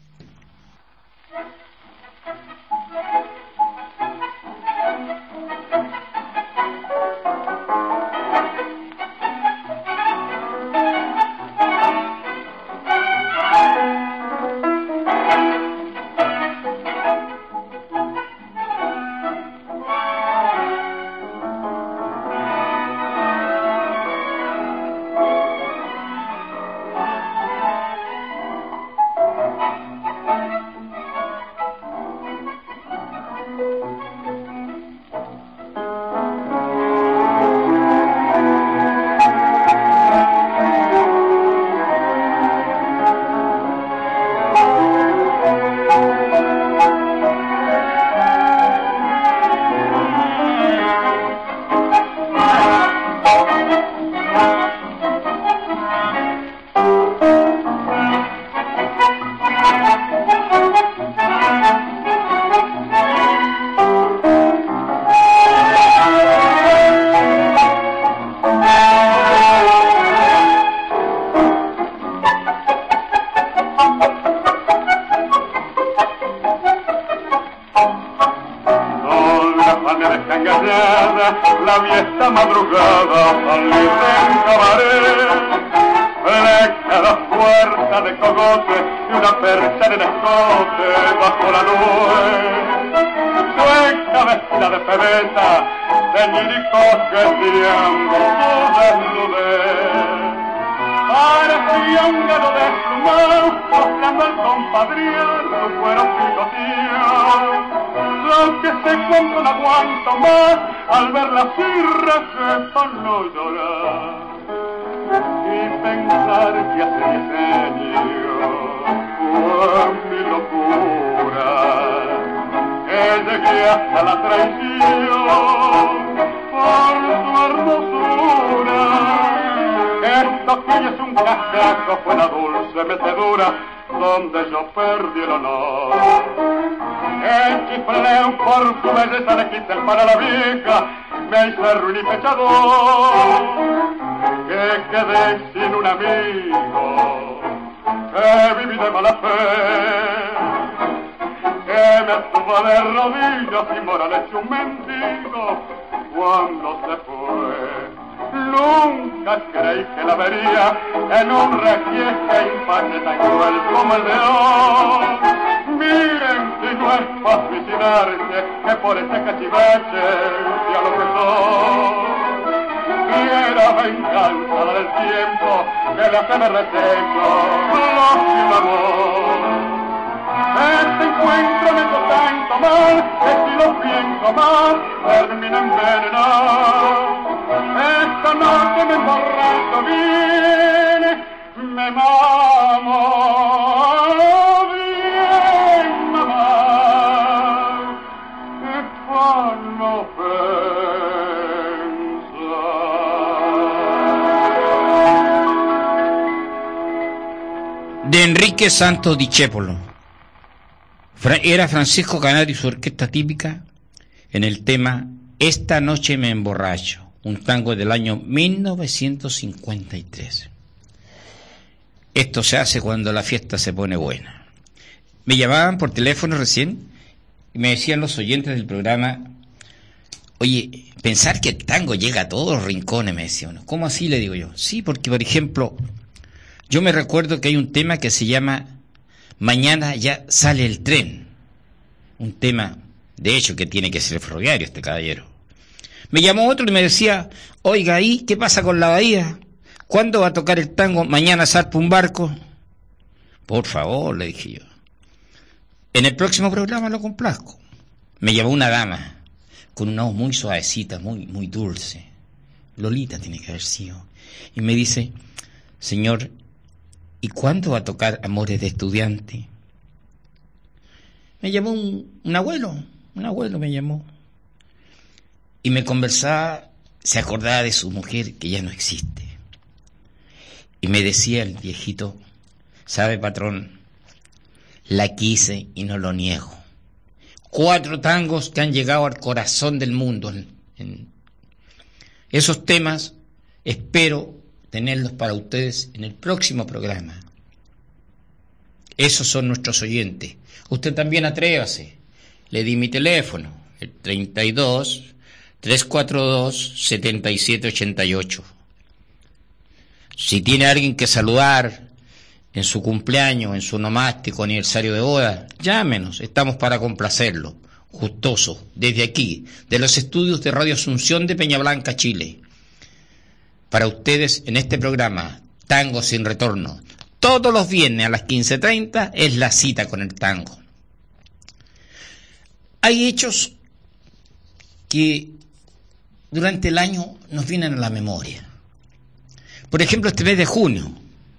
La vieja madrugada salí del cabaret, flecha la puerta de cogote y una percha en el escote bajo la nube. Sueca vestida de pebeta, ceñiricos que tirando su desnudez. Parecía un galo desplumado, mostrando al compadriar su cuero picoteado. Lo que sé cuánto no aguanto más al ver la firra que para no llorar y pensar que hace diez años fue mi locura que llegué hasta la traición por su hermosura. Esto que es un cascajo fue la dulce metedura donde yo perdí el honor. El chifleo por su belleza le quita el pan a la vieja, me hizo ruin y pechador, que quedé sin un amigo, que viví de mala fe, que me tuvo de rodillas y moral hecho un mendigo cuando se fue. Nunca creí que la vería en un requiesque impacte tan cruel como el de hoy. Miren si no es para suicidarse, que por ese cachivache sea lo que soy. Quiero la venganza del tiempo que le hace de reseco los de un amor. Este encuentro me hizo tanto mal que si lo pienso más termina envenenado. Esta noche me emborracho bien, me mamo bien, mamá, que pa' no pensar. De Enrique Santos Discépolo. Era Francisco Canaro y su orquesta típica en el tema Esta noche me emborracho, un tango del año mil novecientos cincuenta y tres. Esto se hace cuando la fiesta se pone buena. Me llamaban por teléfono recién y me decían los oyentes del programa: oye, pensar que el tango llega a todos los rincones, me decía uno. ¿Cómo así? Le digo yo. Sí, porque por ejemplo, yo me recuerdo que hay un tema que se llama Mañana ya sale el tren. Un tema, de hecho, que tiene que ser ferroviario este caballero. Me llamó otro y me decía: oiga, ¿y qué pasa con la bahía? ¿Cuándo va a tocar el tango Mañana zarpa un barco? Por favor, le dije yo. En el próximo programa lo complazco. Me llamó una dama con una voz muy suavecita, muy, muy dulce. Lolita tiene que haber sido. Y me dice: señor, ¿y cuándo va a tocar Amores de Estudiante? Me llamó un, un abuelo, un abuelo me llamó. Y me conversaba, se acordaba de su mujer que ya no existe. Y me decía el viejito: ¿sabe, patrón? La quise y no lo niego. Cuatro tangos que han llegado al corazón del mundo. En, en esos temas espero tenerlos para ustedes en el próximo programa. Esos son nuestros oyentes. Usted también atrévase. Le di mi teléfono, el treinta y dos, trescientos cuarenta y dos, setenta y siete ochenta y ocho. Si tiene a alguien que saludar en su cumpleaños, en su nomástico, aniversario de boda, llámenos, estamos para complacerlo. Gustoso, desde aquí, de los estudios de Radio Asunción de Peña Blanca, Chile. Para ustedes en este programa, Tango Sin Retorno. Todos los viernes a las quince treinta es la cita con el tango. Hay hechos que durante el año nos vienen a la memoria. Por ejemplo, este mes de junio.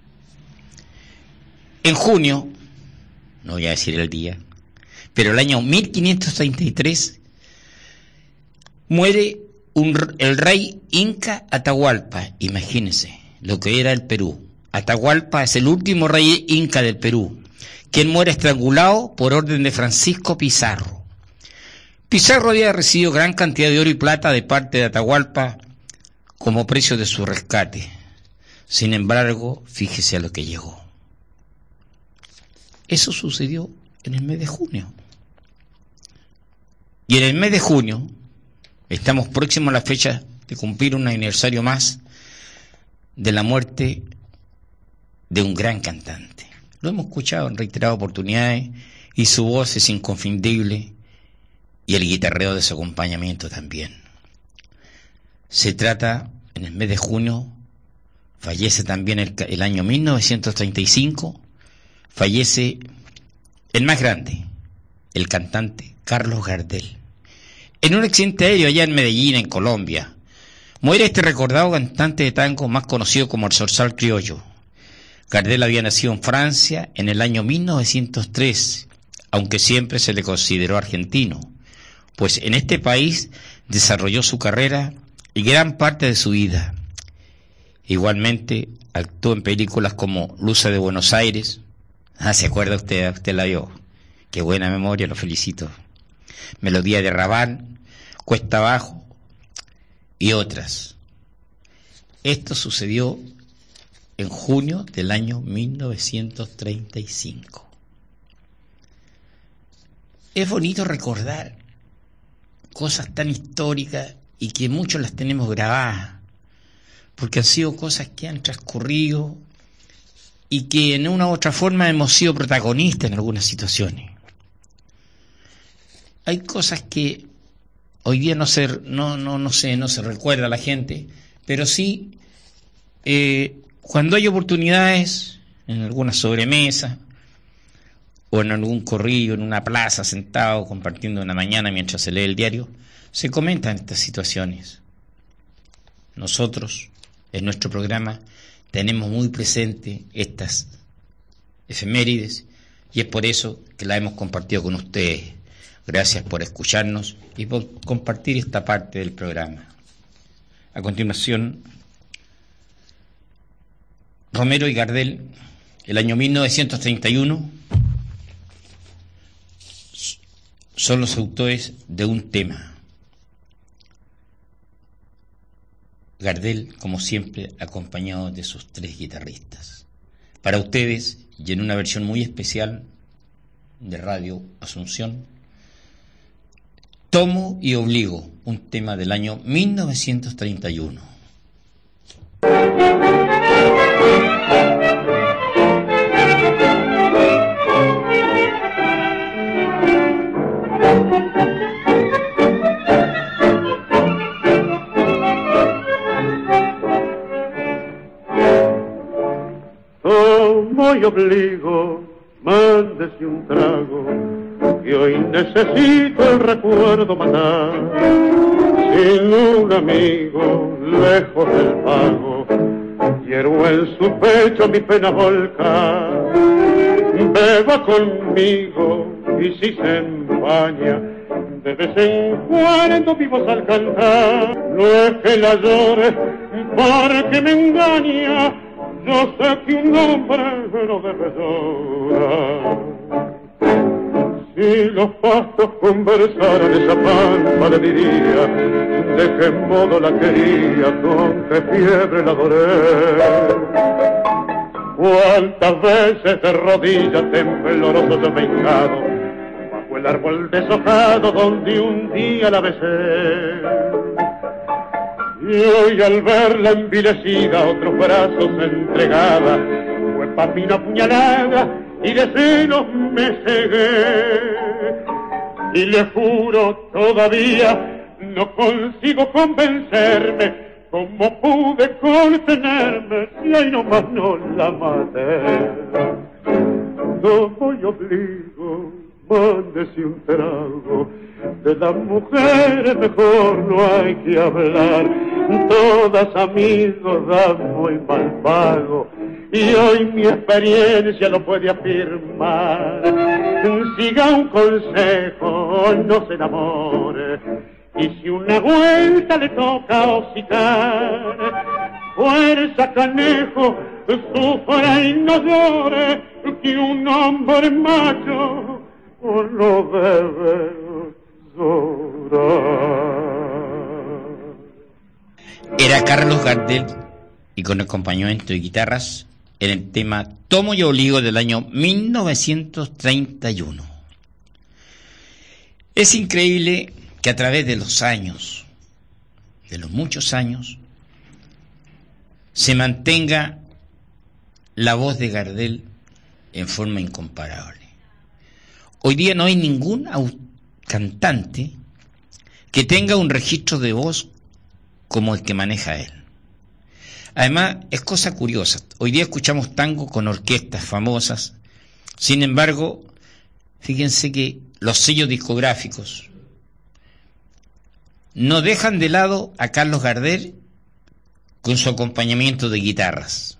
En junio, no voy a decir el día, pero el año mil quinientos treinta y tres, muere un, el rey Inca Atahualpa. Imagínense lo que era el Perú. Atahualpa es el último rey inca del Perú, quien muere estrangulado por orden de Francisco Pizarro. Pizarro había recibido gran cantidad de oro y plata de parte de Atahualpa como precio de su rescate. Sin embargo, fíjese a lo que llegó. Eso sucedió en el mes de junio. Y en el mes de junio, estamos próximos a la fecha de cumplir un aniversario más de la muerte de un gran cantante. Lo hemos escuchado en reiteradas oportunidades y su voz es inconfundible y el guitarreo de su acompañamiento también. Se trata, en el mes de junio, fallece también el, el año mil novecientos treinta y cinco, fallece el más grande, el cantante Carlos Gardel. En un accidente aéreo allá en Medellín, en Colombia, muere este recordado cantante de tango más conocido como el Zorzal Criollo. Gardel había nacido en Francia en el año mil novecientos tres, aunque siempre se le consideró argentino, pues en este país desarrolló su carrera y gran parte de su vida. Igualmente actuó en películas como Luces de Buenos Aires. Ah, ¿se acuerda usted? Usted la vio. Qué buena memoria, lo felicito. Melodía de Raval, Cuesta Abajo y otras. Esto sucedió en junio del año mil novecientos treinta y cinco. Es bonito recordar cosas tan históricas y que muchos las tenemos grabadas, porque han sido cosas que han transcurrido y que en una u otra forma hemos sido protagonistas en algunas situaciones. Hay cosas que hoy día no se, no, no, no se, no se recuerda a la gente, pero sí, eh, cuando hay oportunidades, en alguna sobremesa, o en algún corrillo, en una plaza, sentado, compartiendo una mañana mientras se lee el diario, se comentan estas situaciones. Nosotros, en nuestro programa, tenemos muy presente estas efemérides, y es por eso que la hemos compartido con ustedes. Gracias por escucharnos y por compartir esta parte del programa. A continuación, Romero y Gardel, el año mil novecientos treinta y uno, son los autores de un tema. Gardel, como siempre, acompañado de sus tres guitarristas. Para ustedes, y en una versión muy especial de Radio Asunción, Tomo y Obligo, un tema del año mil novecientos treinta y uno. Tomo y obligo, mándese un trago, que hoy necesito el recuerdo matar. Sin un amigo, lejos del pago, quiero en su pecho mi pena volcar. Beba conmigo y si se empaña, de vez en cuando vivos al cantar. No es que la llore porque me engaña, yo sé que un hombre no debe llorar. Si los pastos conversaran, esa pampa le diría de qué modo la quería, con qué fiebre la adoré. Cuántas veces de rodillas tembloroso yo me he hincado bajo el árbol deshojado donde un día la besé. Y hoy al verla envilecida, otros brazos entregada, fue para mí una puñalada y de celos me cegué. Y le juro todavía no consigo convencerme cómo pude contenerme si ahí nomás no la maté. No voy obligo, mándese un trago, de las mujeres mejor no hay que hablar, todas amigos dan muy mal pago, y hoy mi experiencia lo puede afirmar. Siga un consejo, no se enamore, y si una vuelta le toca hocicar, fuerza canejo, sufra y no llore, que un hombre macho no debe llorar. Era Carlos Gardel, y con acompañamiento de guitarras, en el tema Tomo y Obligo del año mil novecientos treinta y uno. Es increíble que a través de los años, de los muchos años, se mantenga la voz de Gardel en forma incomparable. Hoy día no hay ningún cantante que tenga un registro de voz como el que maneja él. Además, es cosa curiosa, hoy día escuchamos tango con orquestas famosas, sin embargo, fíjense que los sellos discográficos no dejan de lado a Carlos Gardel con su acompañamiento de guitarras.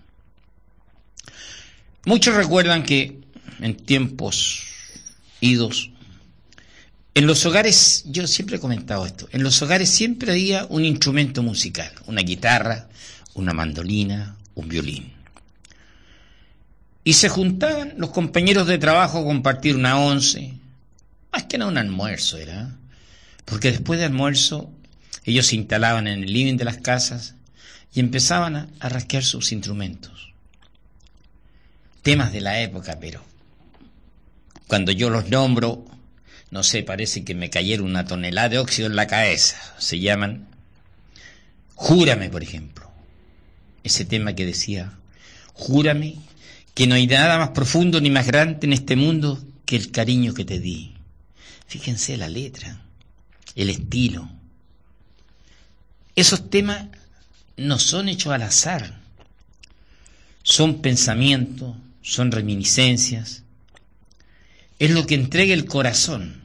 Muchos recuerdan que en tiempos idos, en los hogares, yo siempre he comentado esto, en los hogares siempre había un instrumento musical, una guitarra, una mandolina, un violín. Y se juntaban los compañeros de trabajo a compartir una once, más que no un almuerzo era, porque después de almuerzo ellos se instalaban en el living de las casas y empezaban a, a rasquear sus instrumentos. Temas de la época, pero cuando yo los nombro, no sé, parece que me cayera una tonelada de óxido en la cabeza. Se llaman Júrame, por ejemplo. Ese tema que decía, júrame que no hay nada más profundo ni más grande en este mundo que el cariño que te di. Fíjense la letra, el estilo. Esos temas no son hechos al azar, son pensamientos, son reminiscencias, es lo que entrega el corazón.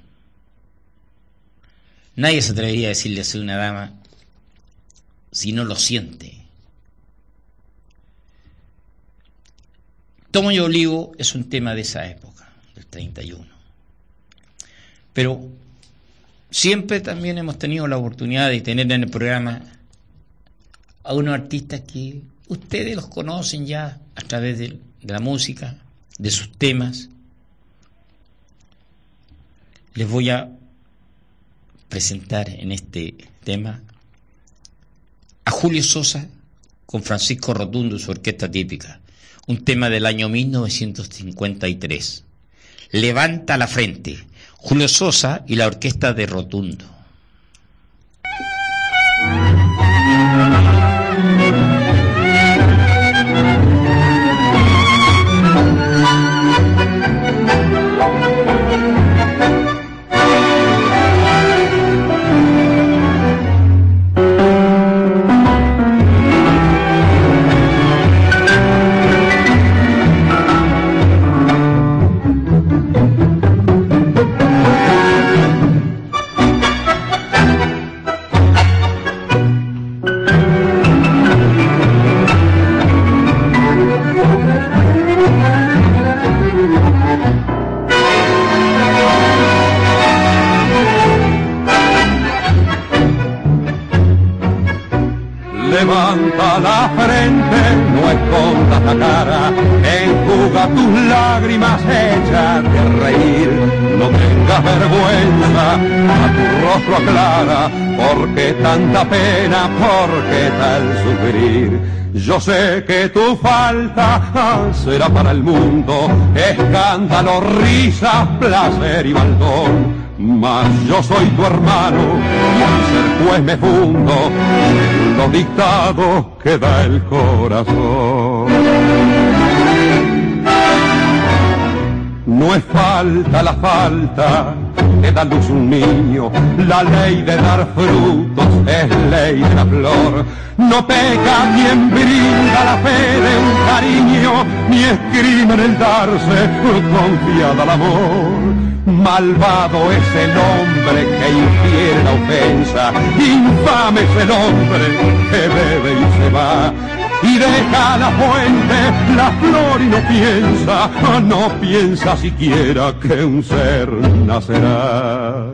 Nadie se atrevería a decirle a una dama si no lo siente. Tomo y Olivo es un tema de esa época, del treinta y uno. Pero siempre también hemos tenido la oportunidad de tener en el programa a unos artistas que ustedes los conocen ya a través de, de la música, de sus temas. Les voy a presentar en este tema a Julio Sosa con Francisco Rotundo y su orquesta típica, un tema del año mil novecientos cincuenta y tres. Levanta la frente, Julio Sosa y la orquesta de Rotundo. Levanta la frente, no escondas la cara, enjuga tus lágrimas, échate a reír. No tengas vergüenza, a tu rostro aclara, porque tanta pena, porque tal sufrir. Yo sé que tu falta será para el mundo escándalo, risas, placer y baldón. Mas yo soy tu hermano y al ser juez me fundo en los dictados que da el corazón. No es falta la falta que da luz un niño, la ley de dar frutos es ley de la flor. No peca quien brinda la fe de un cariño, ni es crimen el darse confiada al amor. Malvado es el hombre que infiere la ofensa, infame es el hombre que bebe y se va, y deja la fuente, la flor y no piensa, no piensa siquiera que un ser nacerá.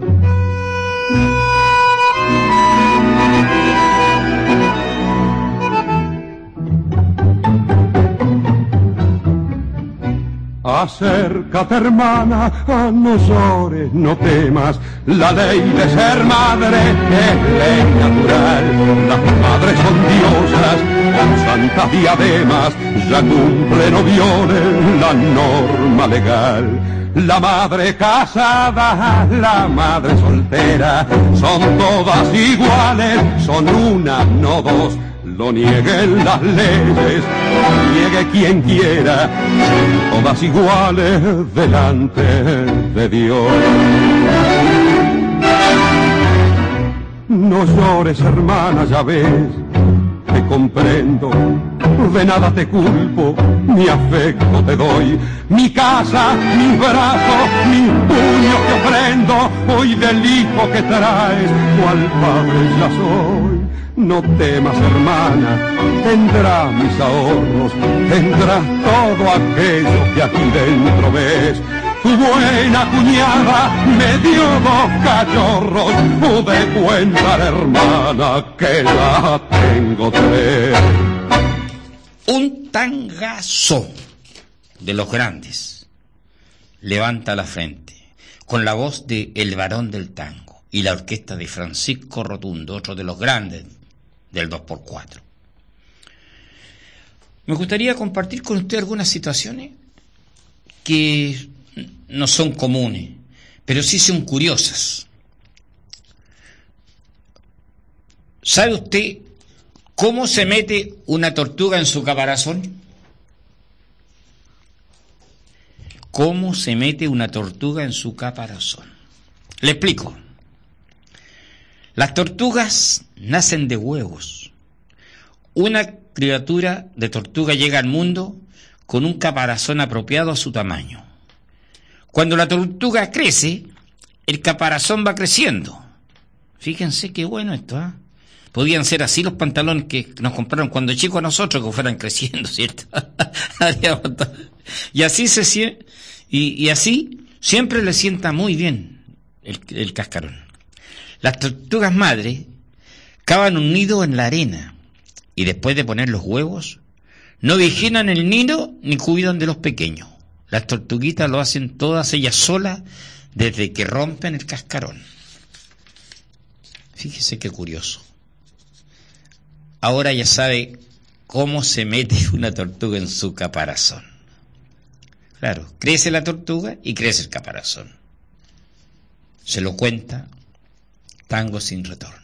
Acércate, hermana, no llores, no temas, la ley de ser madre es ley natural. Las madres son diosas con santas diademas, ya cumplen o violen la norma legal. La madre casada, la madre soltera, son todas iguales, son una, no dos. Lo nieguen las leyes, lo niegue quien quiera, son todas iguales delante de Dios. No llores, hermana, ya ves, te comprendo, de nada te culpo, mi afecto te doy, mi casa, mis brazos, mis puños te ofrendo, hoy del hijo que traes, cual padre ya soy. No temas, hermana, tendrás mis ahorros, tendrás todo aquello que aquí dentro ves. Tu buena cuñada me dio dos cachorros, pude cuentar, hermana, que la tengo tres. Un tangazo de los grandes. Levanta la frente, con la voz de El Varón del Tango y la orquesta de Francisco Rotundo, otro de los grandes del dos por cuatro. Me gustaría compartir con usted algunas situaciones que no son comunes, pero sí son curiosas. ¿Sabe usted cómo se mete una tortuga en su caparazón? ¿Cómo se mete una tortuga en su caparazón? Le explico. Las tortugas nacen de huevos. una criatura de tortuga llega al mundo con un caparazón apropiado a su tamaño. Cuando la tortuga crece, el caparazón va creciendo. Fíjense qué bueno esto, ¿eh? Podían ser así los pantalones que nos compraron cuando chicos a nosotros, que fueran creciendo, ¿cierto? y así se y, y así siempre le sienta muy bien el, el cascarón. Las tortugas madres cavan un nido en la arena y después de poner los huevos no vigilan el nido ni cuidan de los pequeños. Las tortuguitas lo hacen todas ellas solas desde que rompen el cascarón. Fíjese qué curioso. Ahora ya sabe cómo se mete una tortuga en su caparazón. Claro, crece la tortuga y crece el caparazón. Se lo cuenta Tango sin retorno.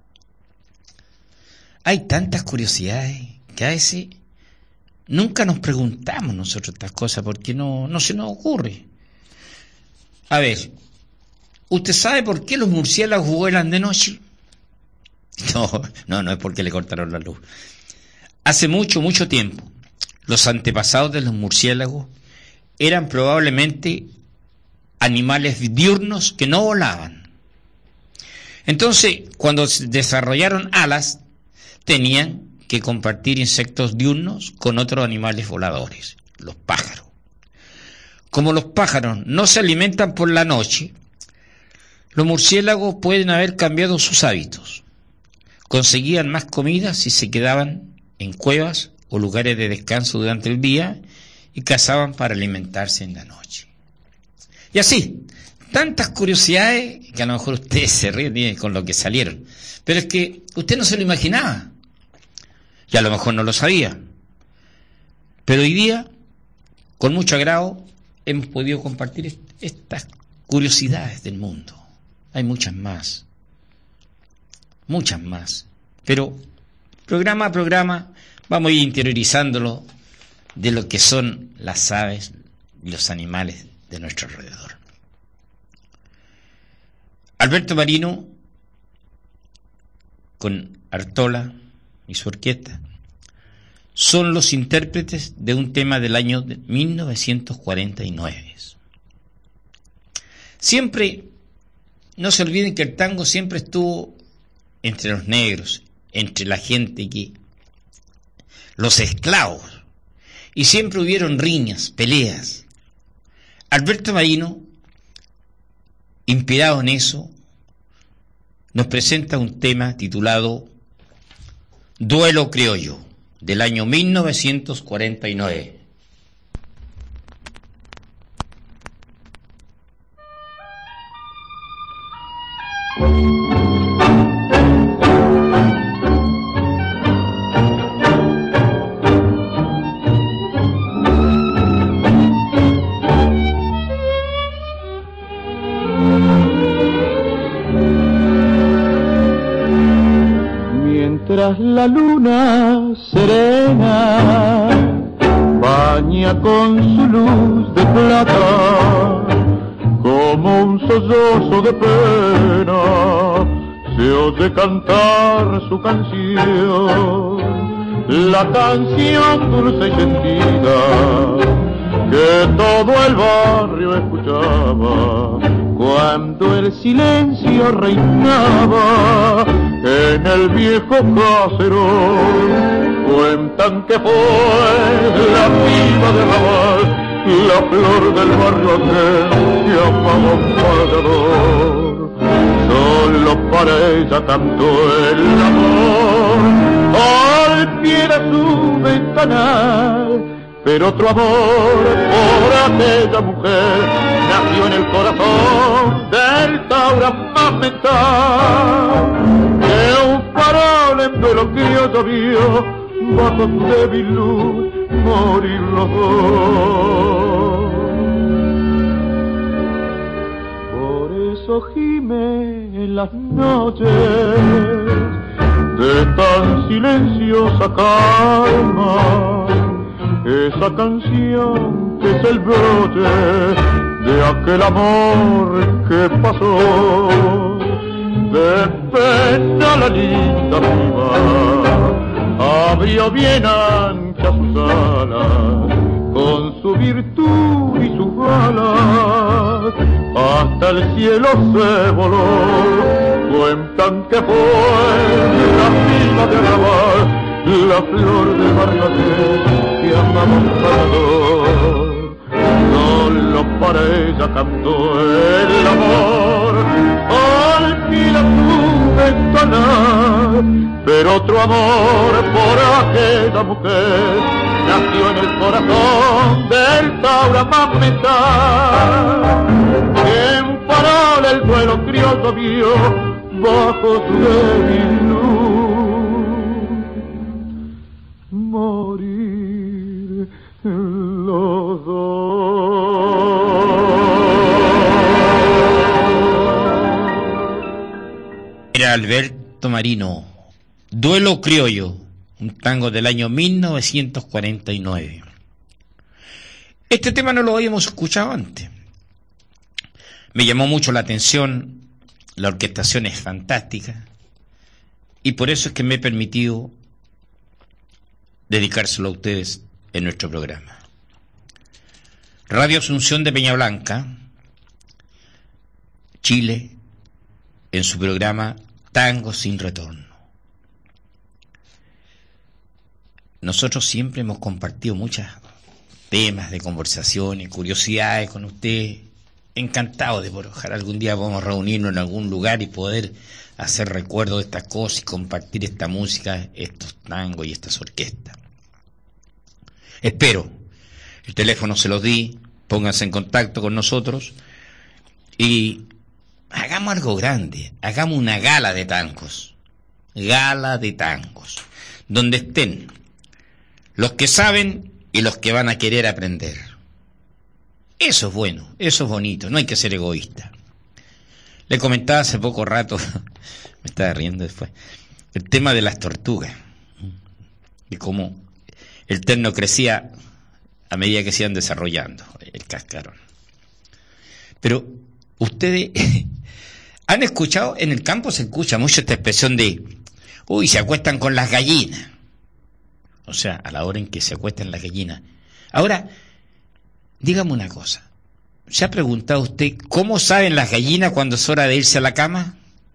Hay tantas curiosidades que a veces nunca nos preguntamos nosotros estas cosas porque no, no se nos ocurre. A ver, ¿usted sabe por qué los murciélagos vuelan de noche? No, no, no es porque le cortaron la luz. Hace mucho, mucho tiempo, los antepasados de los murciélagos eran probablemente animales diurnos que no volaban. Entonces, cuando desarrollaron alas, tenían que compartir insectos diurnos con otros animales voladores, los pájaros. Como los pájaros no se alimentan por la noche, los murciélagos pueden haber cambiado sus hábitos. Conseguían más comida si se quedaban en cuevas o lugares de descanso durante el día y cazaban para alimentarse en la noche. Y así, tantas curiosidades que a lo mejor ustedes se ríen con lo que salieron. Pero es que usted no se lo imaginaba. Y a lo mejor no lo sabía. Pero hoy día, con mucho agrado, hemos podido compartir estas curiosidades del mundo. Hay muchas más. Muchas más. Pero programa a programa vamos a ir interiorizándolo de lo que son las aves y los animales de nuestro alrededor. Alberto Marino, con Artola y su orquesta, son los intérpretes de un tema del año mil novecientos cuarenta y nueve. Siempre, no se olviden que el tango siempre estuvo entre los negros, entre la gente que, los esclavos, y siempre hubieron riñas, peleas. Alberto Marino, inspirado en eso, nos presenta un tema titulado Duelo Criollo, del año mil novecientos cuarenta y nueve. Mientras la luna serena baña con su luz de plata, como un sollozo de pena se oye cantar su canción, la canción dulce y sentida que todo el barrio escuchaba cuando el silencio reinaba en el viejo caserón. Cuentan que fue la piba de Raval, la flor del barrio aquel que amaba un payador. Solo para ella cantó el amor al pie de su ventanal. Pero otro amor por aquella mujer nació en el corazón del Taura más mental, que un farol en duelo criollo vio bajo débil luz morir los dos. Por eso gime en las noches de tan silenciosa calma esa canción que es el brote de aquel amor que pasó. De pena la linda prima abrió bien ancha sus alas, con su virtud y sus balas, hasta el cielo se voló. Cuentan que fue la viva de Arrabal, la flor del barrio aquel que amaba un parador. Solo para ella cantó el amor, alquila tu ventana, pero otro amor por aquella mujer nació en el corazón del Taura Mameta, que en Farol el duelo criollo vio bajo su débil luz morir los dos. Era Alberto Marino, Duelo Criollo, un tango del año mil novecientos cuarenta y nueve. Este tema no lo habíamos escuchado antes. Me llamó mucho la atención, la orquestación es fantástica, y por eso es que me he permitido dedicárselo a ustedes en nuestro programa. Radio Asunción de Peña Blanca, Chile, en su programa Tango sin Retorno. Nosotros siempre hemos compartido muchos temas de conversaciones, curiosidades con usted. Encantado de por ojalá algún día podamos reunirnos en algún lugar y poder hacer recuerdo de estas cosas y compartir esta música, estos tangos y estas orquestas. Espero, el teléfono se los di, pónganse en contacto con nosotros y hagamos algo grande, hagamos una gala de tangos, gala de tangos, donde estén los que saben y los que van a querer aprender. Eso es bueno, eso es bonito, no hay que ser egoísta. Le comentaba hace poco rato, me estaba riendo después, el tema de las tortugas, y cómo el terno crecía a medida que se iban desarrollando, el cascarón. Pero ustedes han escuchado, en el campo se escucha mucho esta expresión de, uy, se acuestan con las gallinas. O sea, a la hora en que se acuestan las gallinas. Ahora, dígame una cosa. ¿Se ha preguntado usted cómo saben las gallinas cuando es hora de irse a la cama?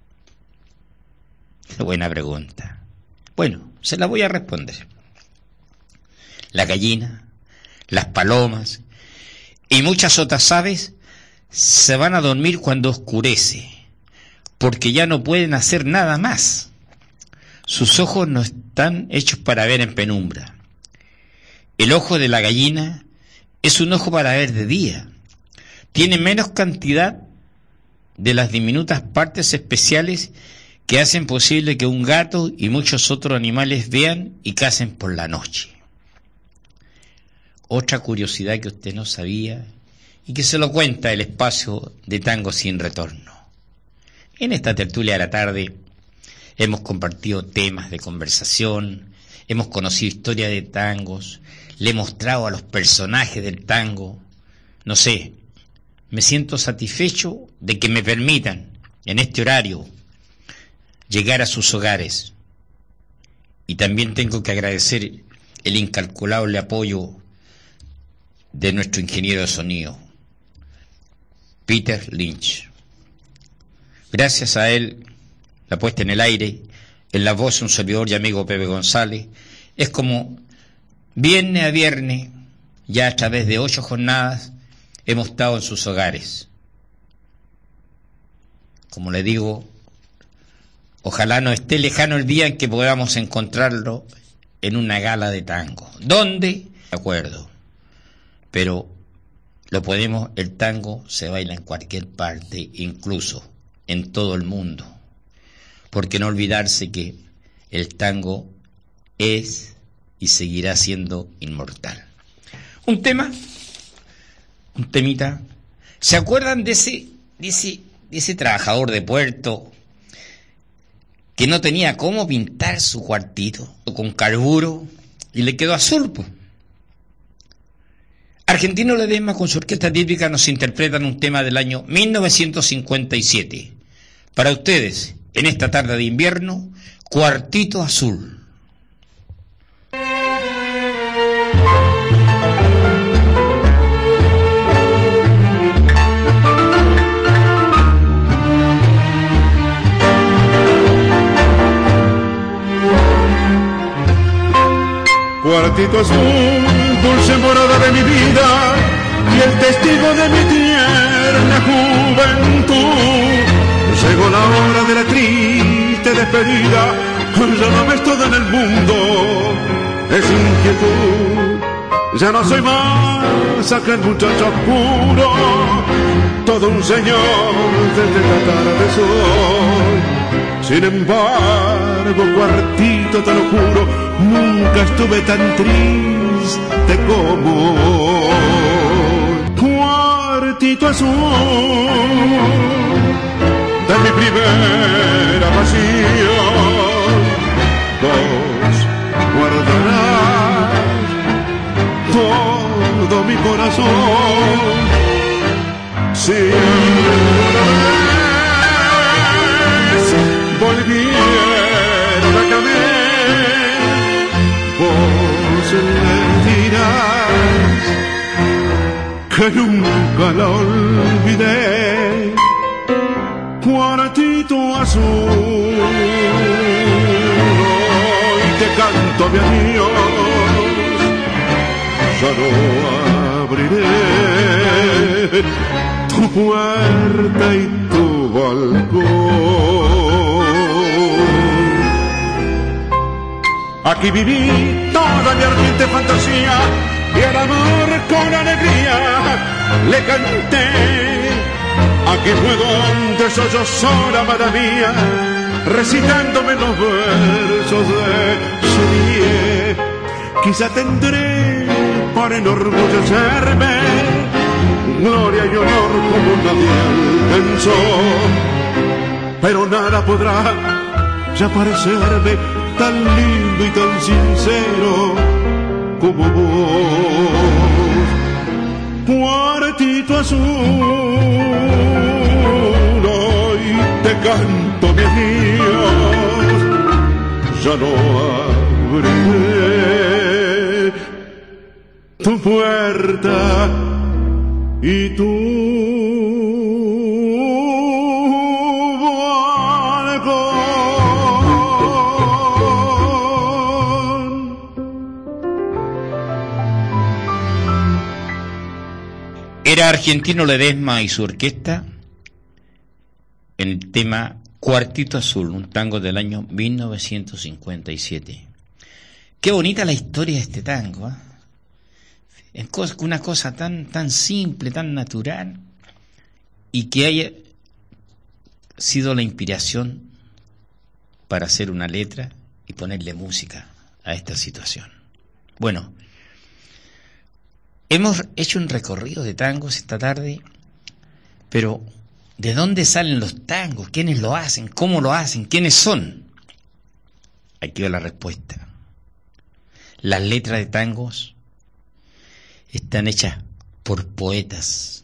Buena pregunta. Bueno, se la voy a responder. La gallina, las palomas y muchas otras aves se van a dormir cuando oscurece, porque ya no pueden hacer nada más. Sus ojos no están hechos para ver en penumbra. El ojo de la gallina es un ojo para ver de día. Tiene menos cantidad de las diminutas partes especiales que hacen posible que un gato y muchos otros animales vean y cacen por la noche. Otra curiosidad que usted no sabía y que se lo cuenta el espacio de Tango sin Retorno. En esta tertulia de la tarde hemos compartido temas de conversación, hemos conocido historias de tangos, le he mostrado a los personajes del tango. No sé, me siento satisfecho de que me permitan, en este horario, llegar a sus hogares. Y también tengo que agradecer el incalculable apoyo de nuestro ingeniero de sonido, Peter Lynch. Gracias a él, la puesta en el aire, en la voz de un servidor y amigo Pepe González, es como viernes a viernes, ya a través de ocho jornadas, hemos estado en sus hogares. Como le digo, ojalá no esté lejano el día en que podamos encontrarlo en una gala de tango. ¿Dónde? De acuerdo. Pero lo podemos, el tango se baila en cualquier parte, incluso en todo el mundo. Porque no olvidarse que el tango es y seguirá siendo inmortal. Un tema, un temita. ¿Se acuerdan de ese, de ese, de ese trabajador de puerto que no tenía cómo pintar su cuartito con carburo y le quedó azul? Pues. Argentino Ledesma con su orquesta típica nos interpretan un tema del año mil novecientos cincuenta y siete. Para ustedes, en esta tarde de invierno, Cuartito Azul. Cuartito azul, dulce morada de mi vida y el testigo de mi tierna juventud. Llegó la hora de la triste despedida, ya no ves todo en el mundo, es inquietud. Ya no soy más aquel muchacho puro, todo un señor desde la tarde soy. Sin embargo, cuartito, te lo juro, nunca estuve tan triste como hoy. Cuartito azul de mi primera pasión, vos guardarás todo mi corazón. Si volviera a caer, vos le dirás que nunca la olvidé. Cuartito azul, hoy te canto mi adiós, ya no abriré tu puerta y tu balcón. Aquí viví toda mi ardiente fantasía y el amor con alegría le canté. Aquí fue donde sollozó la amada mía, recitándome los versos de su día. Quizá tendré para enorgullecerme gloria y honor como nadie alcanzó, pero nada podrá ya parecerme tan lindo y tan sincero como vos. Cuartito azul, hoy te canto mi adiós, ya no abriré tu puerta y tu balcón. Era Argentino Ledesma y su orquesta en el tema Cuartito Azul, un tango del año mil novecientos cincuenta y siete. Qué bonita la historia de este tango, ¿eh? Es una cosa tan, tan simple, tan natural, y que haya sido la inspiración para hacer una letra y ponerle música a esta situación. Bueno, hemos hecho un recorrido de tangos esta tarde, pero ¿de dónde salen los tangos? ¿Quiénes lo hacen? ¿Cómo lo hacen? ¿Quiénes son? Aquí va la respuesta. Las letras de tangos están hechas por poetas,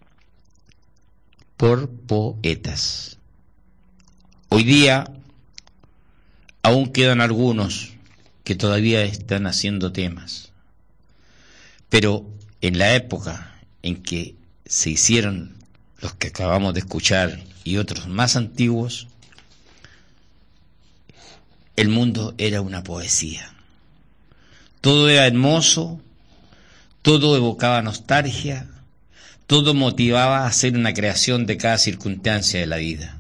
por poetas. Hoy día aún quedan algunos que todavía están haciendo temas, pero en la época en que se hicieron los que acabamos de escuchar y otros más antiguos, el mundo era una poesía. Todo era hermoso, todo evocaba nostalgia, todo motivaba a hacer una creación de cada circunstancia de la vida.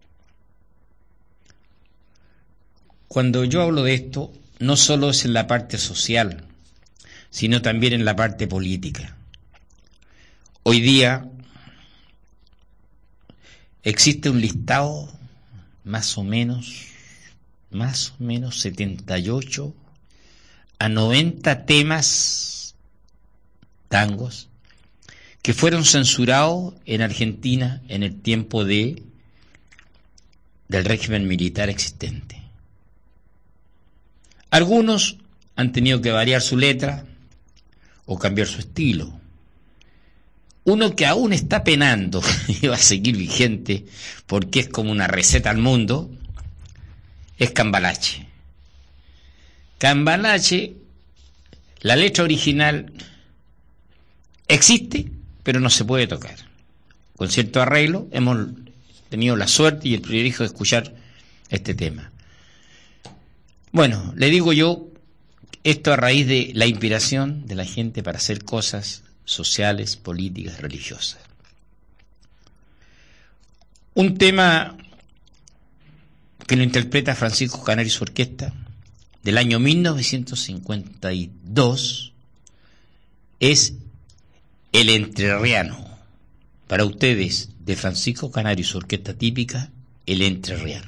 Cuando yo hablo de esto, no solo es en la parte social, sino también en la parte política. Hoy día existe un listado más o menos, más o menos setenta y ocho a noventa temas tangos que fueron censurados en Argentina en el tiempo de del régimen militar existente. Algunos han tenido que variar su letra o cambiar su estilo. Uno que aún está penando y va a seguir vigente porque es como una receta al mundo es Cambalache. Cambalache, la letra original existe, pero no se puede tocar. Con cierto arreglo hemos tenido la suerte y el privilegio de escuchar este tema. Bueno, le digo yo Esto a raíz de la inspiración de la gente para hacer cosas sociales, políticas, religiosas. Un tema que lo interpreta Francisco Canaro y su orquesta del año mil novecientos cincuenta y dos es El Entrerriano. Para ustedes, de Francisco Canaro y su orquesta típica, El Entrerriano.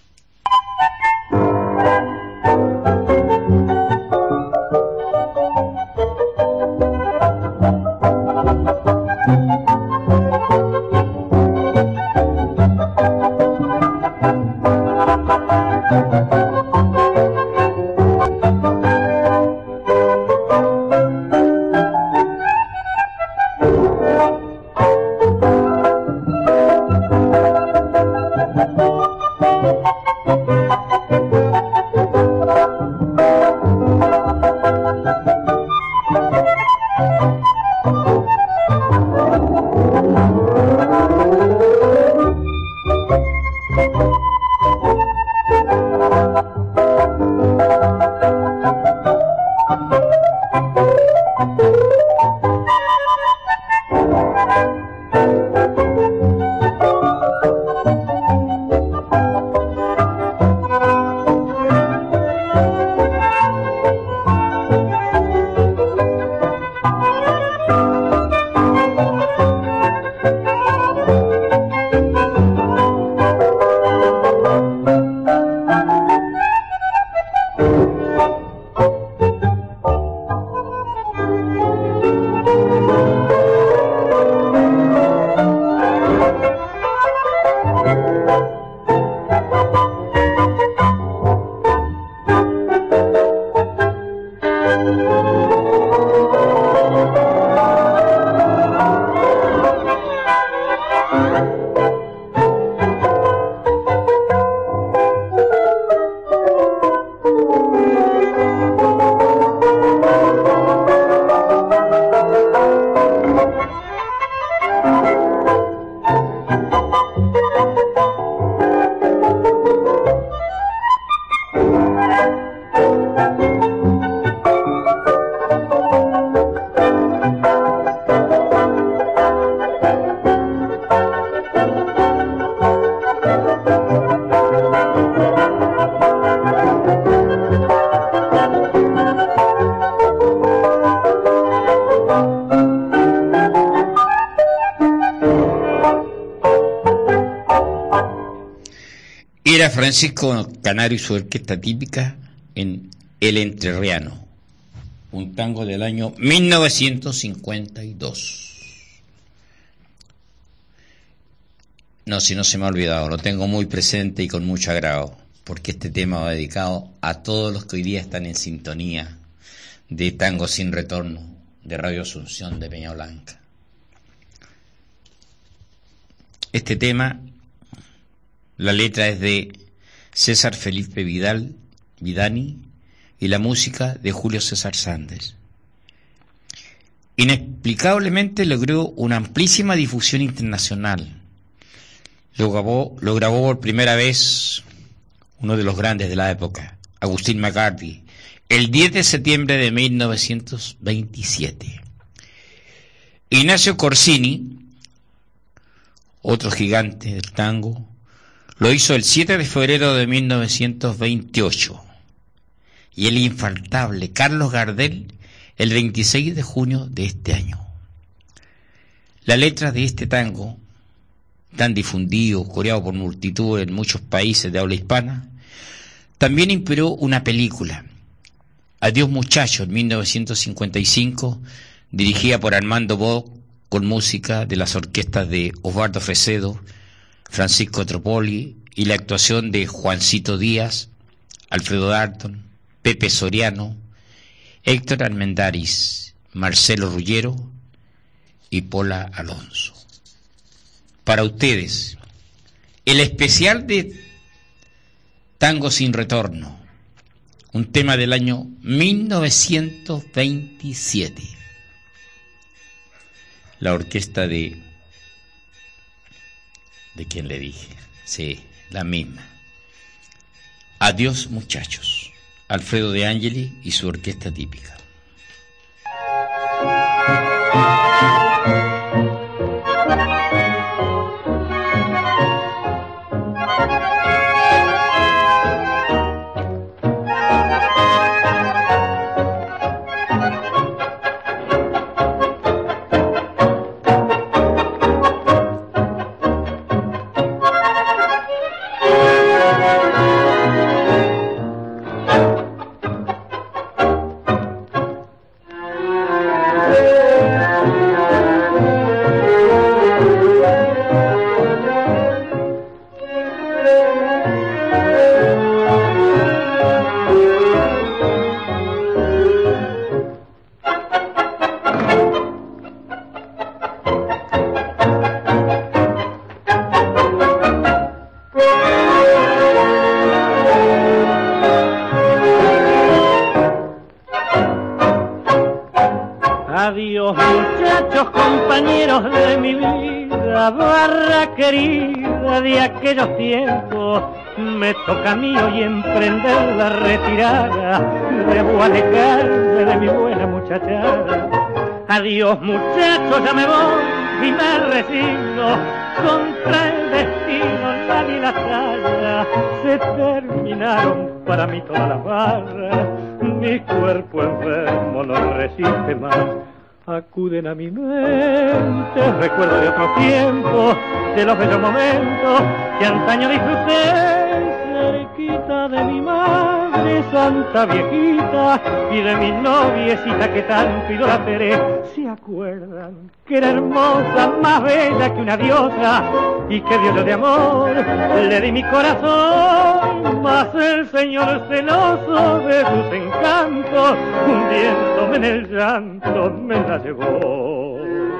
Era Francisco Canaro y su orquesta típica en El Entrerriano, un tango del año mil novecientos cincuenta y dos. No, si no se me ha olvidado, lo tengo muy presente y con mucho agrado, porque este tema va dedicado a todos los que hoy día están en sintonía de Tango Sin Retorno, de Radio Asunción de Peña Blanca. Este tema, la letra es de César Felipe Vidal, Vidani, y la música de Julio César Sández. Inexplicablemente logró una amplísima difusión internacional. Lo grabó, lo grabó por primera vez uno de los grandes de la época, Agustín McCarthy, el diez de septiembre de mil novecientos veintisiete. Ignacio Corsini, otro gigante del tango, lo hizo el siete de febrero de mil novecientos veintiocho. Y el infaltable Carlos Gardel el veintiséis de junio de este año. La letra de este tango, tan difundido, coreado por multitud en muchos países de habla hispana, también inspiró una película, Adiós muchacho, en mil novecientos cincuenta y cinco, dirigida por Armando Bo, con música de las orquestas de Osvaldo Fresedo, Francisco Tropoli y la actuación de Juancito Díaz, Alfredo Darton, Pepe Soriano, Héctor Armendáriz, Marcelo Ruggiero y Pola Alonso. Para ustedes, el especial de Tango Sin Retorno, un tema del año mil novecientos veintisiete. La orquesta de... ¿De quién le dije? Sí, la misma. Adiós muchachos. Alfredo De Angeli y su orquesta típica. Adiós muchachos, compañeros de mi vida, barra querida de aquellos tiempos. Me toca a mí hoy emprender la retirada, debo alejarme de mi buena muchachada. Adiós muchachos, ya me voy y me resigno, contra el destino nadie la talla. Se terminaron para mí todas las barras, mi cuerpo enfermo no resiste más. Acuden a mi mente recuerdos de otros tiempos, de los bellos momentos que antaño disfruté, cerquita de mi madre santa viejita y de mi noviecita que tanto idolatré. ¿Se acuerdan que era hermosa, más bella que una diosa, y que Dios de amor le di mi corazón? Mas el Señor celoso de sus encantos, hundiéndome en el llanto, me la llevó.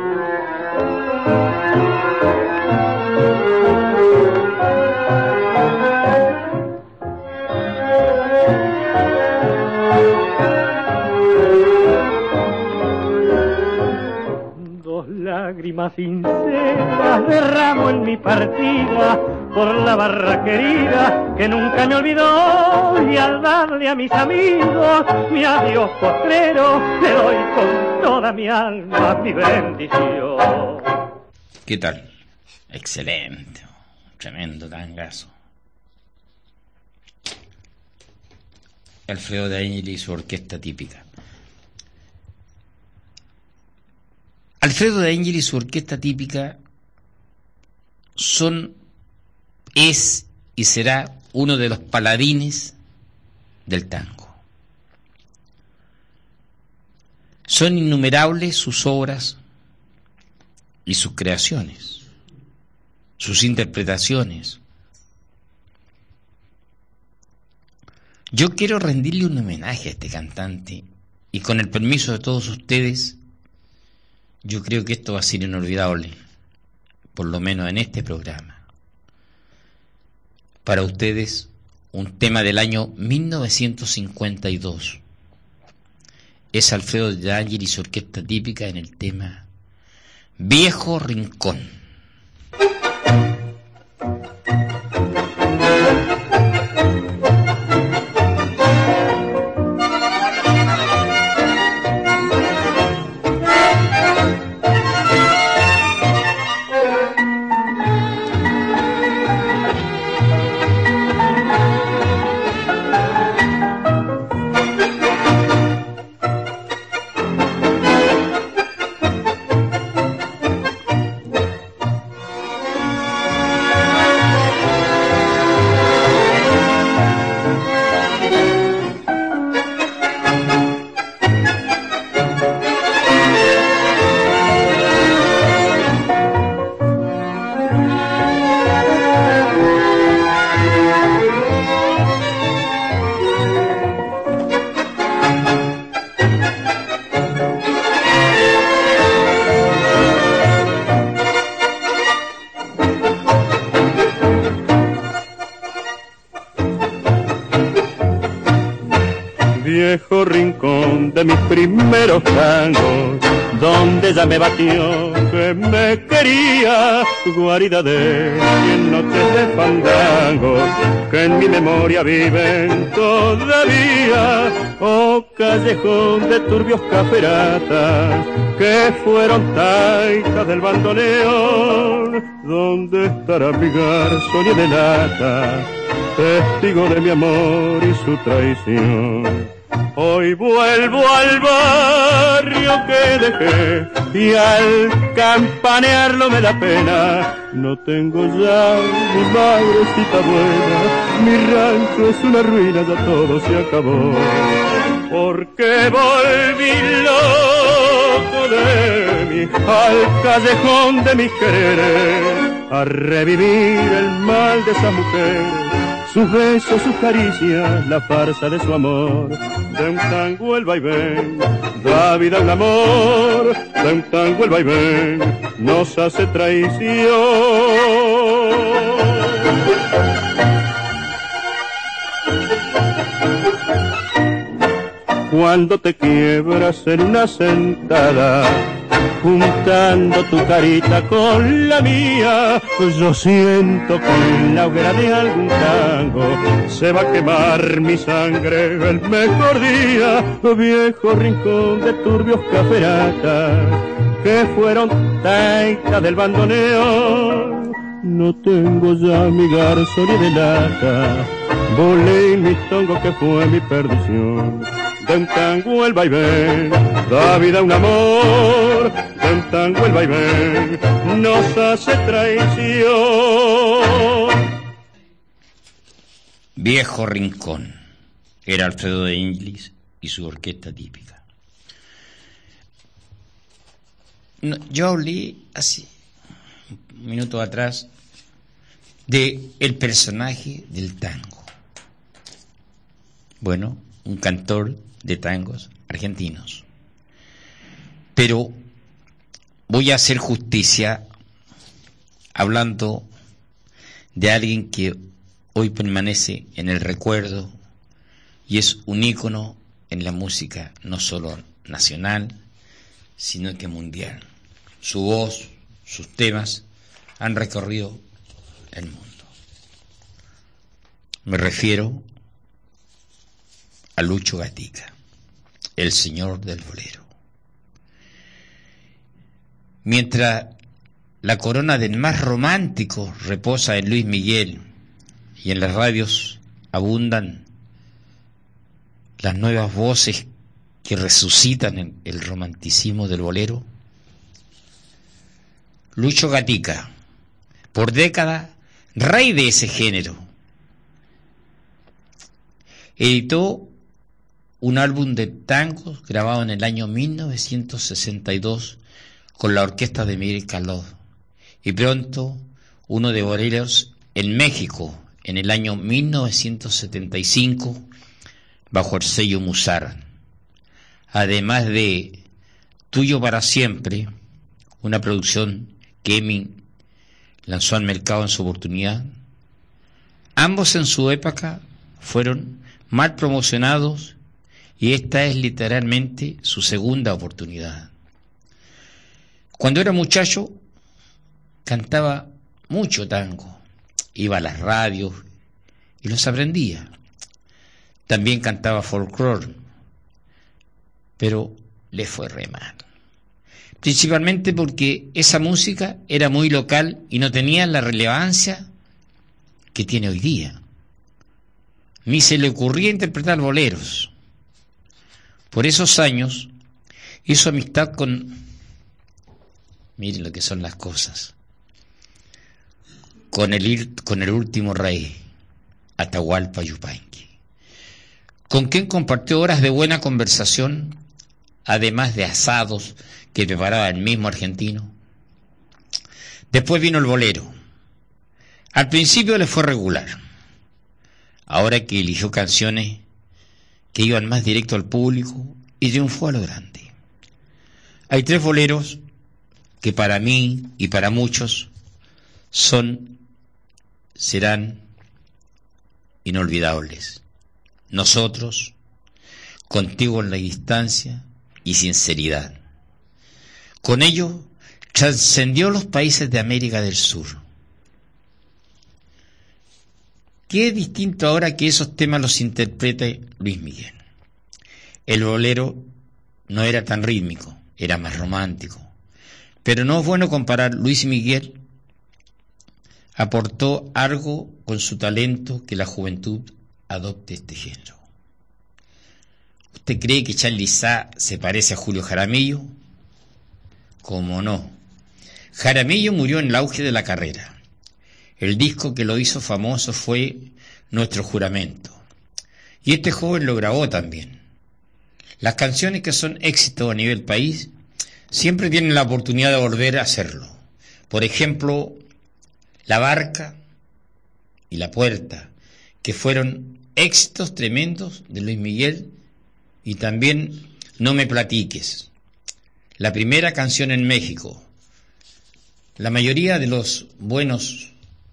Dos lágrimas sinceras derramo en mi partida por la barra querida que nunca me olvidó, y al darle a mis amigos mi adiós postrero, le doy con toda mi alma mi bendición. ¿Qué tal? Excelente, tremendo tangazo. Alfredo De Angeli y su orquesta típica. Alfredo De Angeli y su orquesta típica son, es y será uno de los paladines del tango. Son innumerables sus obras y sus creaciones, sus interpretaciones. Yo quiero rendirle un homenaje a este cantante y, con el permiso de todos ustedes, yo creo que esto va a ser inolvidable, por lo menos en este programa. Para ustedes, un tema del año mil novecientos cincuenta y dos. Es Alfredo De Angeli y su orquesta típica en el tema Viejo Rincón. Viejo rincón de mis primeros tangos, donde ya me batió que me quería, guarida de cien noches de fandango que en mi memoria viven todavía, oh callejón de turbios caferatas que fueron taitas del bandoneón. ¿Dónde estará mi garzón de lata, testigo de mi amor y su traición? Hoy vuelvo al barrio que dejé y al campanearlo me da pena. No tengo ya mi madrecita buena, mi rancho es una ruina, ya todo se acabó. Porque volví loco de mí al callejón de mis quereres, a revivir el mal de esas mujeres, sus besos, sus caricias, la farsa de su amor. De un tango el vaivén da vida a un amor, de un tango el vaivén nos hace traición. Cuando te quiebras en una sentada, juntando tu carita con la mía, yo siento que en la hoguera de algún tango se va a quemar mi sangre el mejor día. Viejo rincón de turbios caferatas que fueron taitas del bandoneón, no tengo ya mi garzón ni de lata, volé mi tongo que fue mi perdición. De un tango el vaivén da vida a un amor, de un tango el vaivén nos hace traición. Viejo rincón era Alfredo de Inglis y su orquesta típica. No, yo hablé hace un minuto atrás de el personaje del tango. Bueno, un cantor de tangos argentinos. Pero voy a hacer justicia hablando de alguien que hoy permanece en el recuerdo y es un ícono en la música, no solo nacional, sino que mundial. Su voz, sus temas han recorrido el mundo. Me refiero a Lucho Gatica, el señor del bolero. Mientras la corona del más romántico reposa en Luis Miguel y en las radios abundan las nuevas voces que resucitan el romanticismo del bolero, Lucho Gatica, por décadas rey de ese género, editó un álbum de tangos grabado en el año mil novecientos sesenta y dos con la orquesta de Miguel Caló, y pronto uno de boleros en México en el año mil novecientos setenta y cinco bajo el sello Musar, además de Tuyo para siempre, una producción que Emi lanzó al mercado en su oportunidad. Ambos en su época fueron mal promocionados y esta es literalmente su segunda oportunidad. Cuando era muchacho cantaba mucho tango, iba a las radios y los aprendía. También cantaba folclore, pero le fue re mal. Principalmente porque esa música era muy local y no tenía la relevancia que tiene hoy día. Ni se le ocurría interpretar boleros. Por esos años hizo amistad con, miren lo que son las cosas, con el, con el último rey, Atahualpa Yupanqui, con quien compartió horas de buena conversación, además de asados que preparaba el mismo argentino. Después vino el bolero. Al principio le fue regular. Ahora que eligió canciones que iban más directo al público y triunfó a lo grande. Hay tres boleros que para mí y para muchos son, serán inolvidables. Nosotros, Contigo en la distancia y Sinceridad. Con ello trascendió los países de América del Sur. ¿Qué es distinto ahora que esos temas los interprete Luis Miguel? El bolero no era tan rítmico, era más romántico. Pero no es bueno comparar. Luis Miguel aportó algo con su talento que la juventud adopte este género. ¿Usted cree que Charly Sá se parece a Julio Jaramillo? ¿Cómo no? Jaramillo murió en el auge de la carrera. El disco que lo hizo famoso fue Nuestro Juramento. Y este joven lo grabó también. Las canciones que son éxito a nivel país siempre tienen la oportunidad de volver a hacerlo. Por ejemplo, La Barca y La Puerta, que fueron éxitos tremendos de Luis Miguel, y también No me platiques, la primera canción en México. La mayoría de los buenos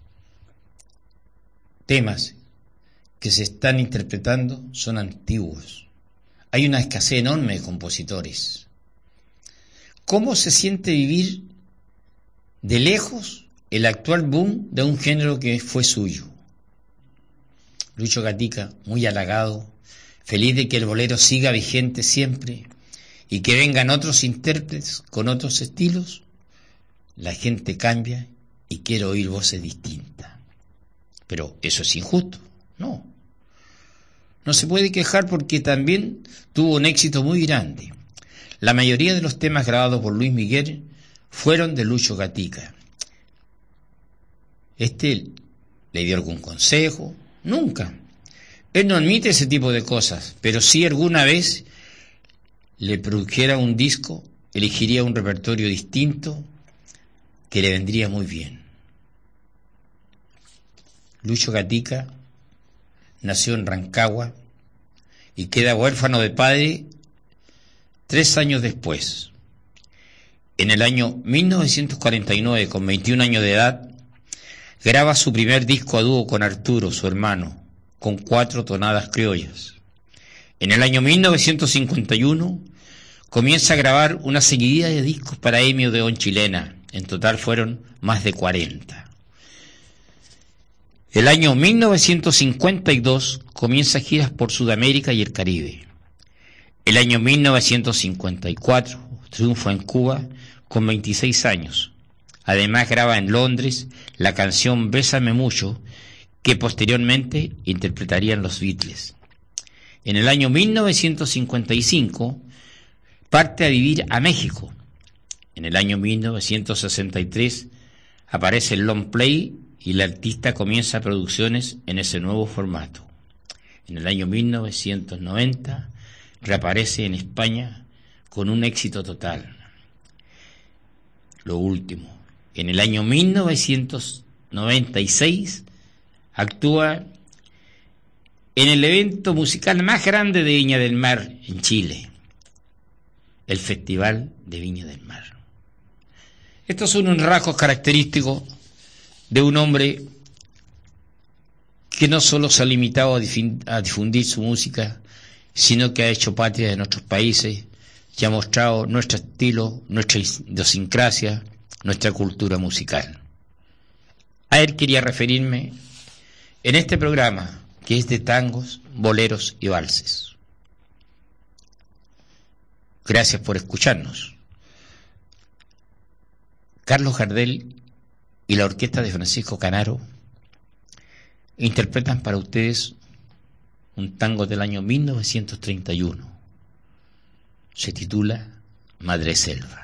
temas que se están interpretando son antiguos. Hay una escasez enorme de compositores. ¿Cómo se siente vivir de lejos el actual boom de un género que fue suyo? Lucho Gatica, muy halagado, feliz de que el bolero siga vigente siempre y que vengan otros intérpretes con otros estilos. La gente cambia y quiere oír voces distintas. Pero eso es injusto, no. No se puede quejar porque también tuvo un éxito muy grande. La mayoría de los temas grabados por Luis Miguel fueron de Lucho Gatica. ¿Este le dio algún consejo? Nunca. Él no admite ese tipo de cosas, pero si alguna vez le produjera un disco, elegiría un repertorio distinto que le vendría muy bien. Lucho Gatica nació en Rancagua y queda huérfano de padre tres años después. En el año mil novecientos cuarenta y nueve, con veintiún años de edad, graba su primer disco a dúo con Arturo, su hermano, con cuatro tonadas criollas. En el año mil novecientos cincuenta y uno comienza a grabar una seguidilla de discos para E M I Odeón chilena. En total fueron más de cuarenta. El año mil novecientos cincuenta y dos comienza giras por Sudamérica y el Caribe. El año mil novecientos cincuenta y cuatro triunfa en Cuba con veintiséis años. Además graba en Londres la canción Bésame Mucho, que posteriormente interpretarían los Beatles. En el año mil novecientos cincuenta y cinco parte a vivir a México. En el año mil novecientos sesenta y tres aparece el long play y el artista comienza producciones en ese nuevo formato. En el año mil novecientos noventa reaparece en España con un éxito total. Lo último, en el año mil novecientos noventa y seis actúa en el evento musical más grande de Viña del Mar en Chile, el Festival de Viña del Mar. Estos son unos rasgos característicos de un hombre que no solo se ha limitado a difundir su música, sino que ha hecho patria de nuestros países y ha mostrado nuestro estilo, nuestra idiosincrasia, nuestra cultura musical. A él quería referirme en este programa, que es de tangos, boleros y valses. Gracias por escucharnos. Carlos Gardel y la orquesta de Francisco Canaro interpretan para ustedes un tango del año mil novecientos treinta y uno. Se titula Madre Selva.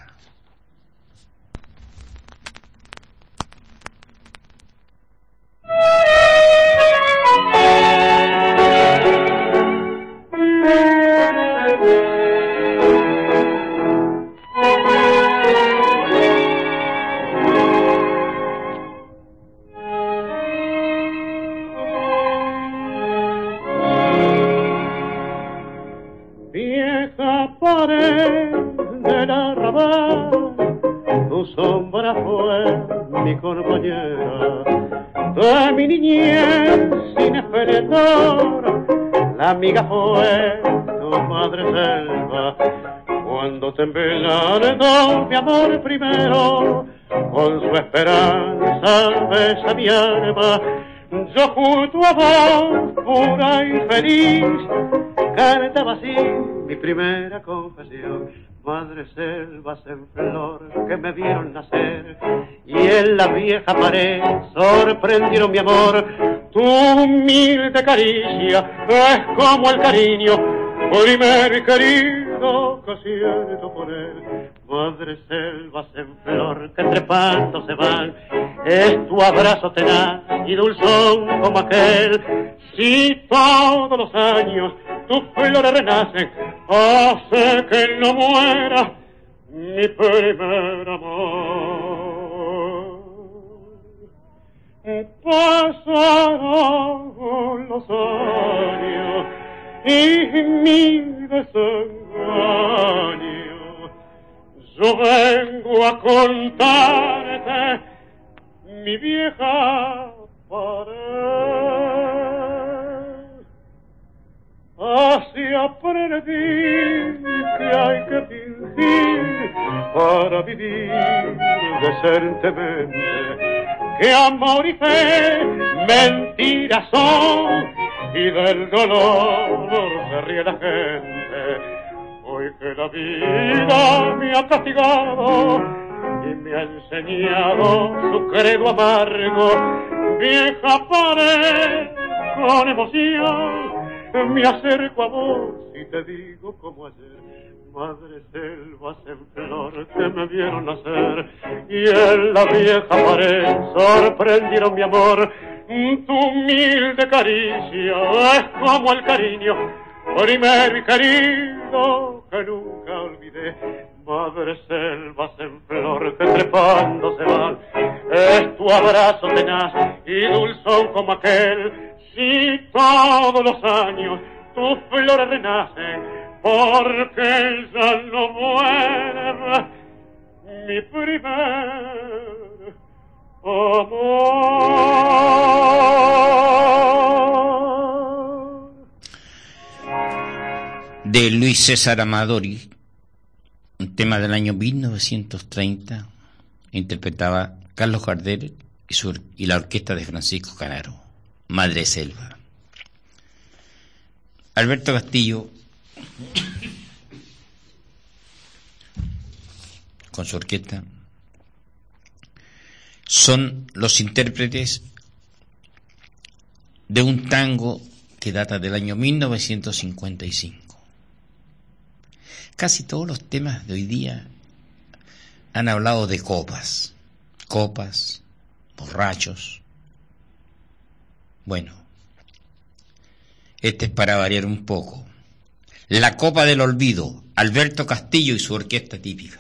La amiga fue tu madre selva, Cuando te embelando mi amor primero, con su esperanza besa mi alma, yo junto a vos, pura y feliz, cantaba así mi primera confesión. Madre selvas en flor que me vieron nacer, y en la vieja pared sorprendieron mi amor. Tu humilde caricia es como el cariño, primer querido que siento por él. Madre selvas en flor que trepando se van, es tu abrazo tenaz y dulzón como aquel. Si todos los años tus flores renacen, hace que no muera mi primer amor. Pasaron los años y mi desengaño, yo vengo a contarte mi vieja pared. Así aprendí que hay que fingir para vivir decentemente, que amor y fe mentiras son, y del dolor se ríe la gente. Hoy que la vida me ha castigado y me ha enseñado su credo amargo, vieja pared con emoción, me acerco a vos y te digo como ayer, madre selvas en flor que me vieron nacer, y en la vieja pared sorprendieron mi amor. Tu humilde caricia es como el cariño, primer querido que nunca olvidé. Madre selvas en flor que trepando se van, es tu abrazo tenaz y dulzón como aquel. Si todos los años tus flores renacen, porque ya no muere mi primer amor. De Luis César Amadori, un tema del año mil novecientos treinta, interpretaba Carlos Gardel y, su, y la orquesta de Francisco Canaro, Madre Selva. Alberto Castillo, con su orquesta, son los intérpretes de un tango que data del año mil novecientos cincuenta y cinco. Casi todos los temas de hoy día han hablado de copas, copas, borrachos. Bueno, este es para variar un poco. La Copa del Olvido, Alberto Castillo y su orquesta típica.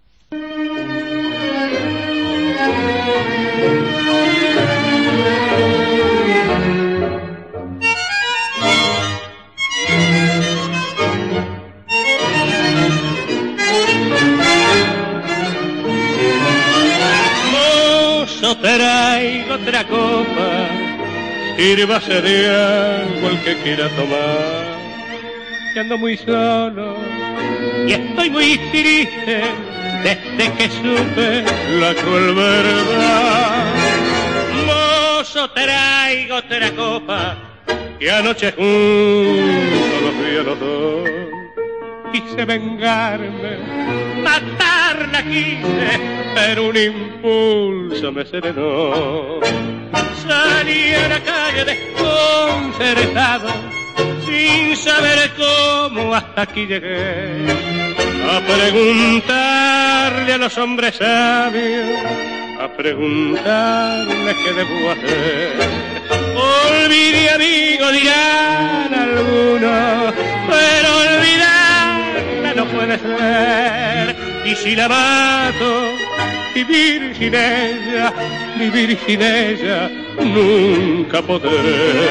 Mozo, traigo otra copa, sírvase de algo el que quiera tomar, que ando muy solo y estoy muy triste desde que supe la cruel verdad. Mozo, traigo otra copa, que anoche juntos los vi a los dos. Quise vengarme, matarla quise, pero un impulso me serenó. Salí a la calle desconcertado, sin saber cómo hasta aquí llegué, a preguntarle a los hombres sabios, a preguntarle qué debo hacer. Olvide, amigo, dirán algunos, pero olvidarla no puede ser. Y si la mato, vivir sin ella, vivir sin ella, nunca podré.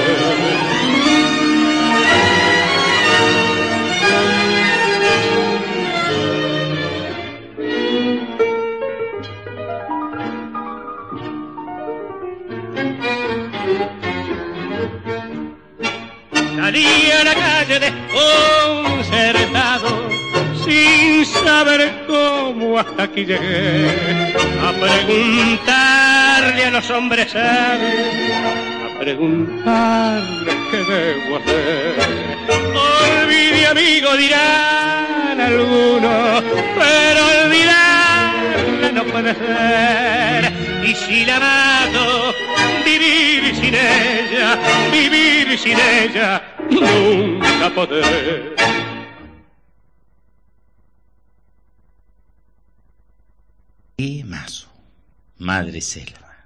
Salí a la calle desconcertado, sin sin saber cómo hasta aquí llegué, a preguntarle a los hombres sabios, a preguntarles qué debo hacer. Olvide, amigo, dirán algunos, pero olvidarla no puede ser. Y si la mato, vivir sin ella, vivir sin ella, nunca podré. Y Mazo, Madre Selva,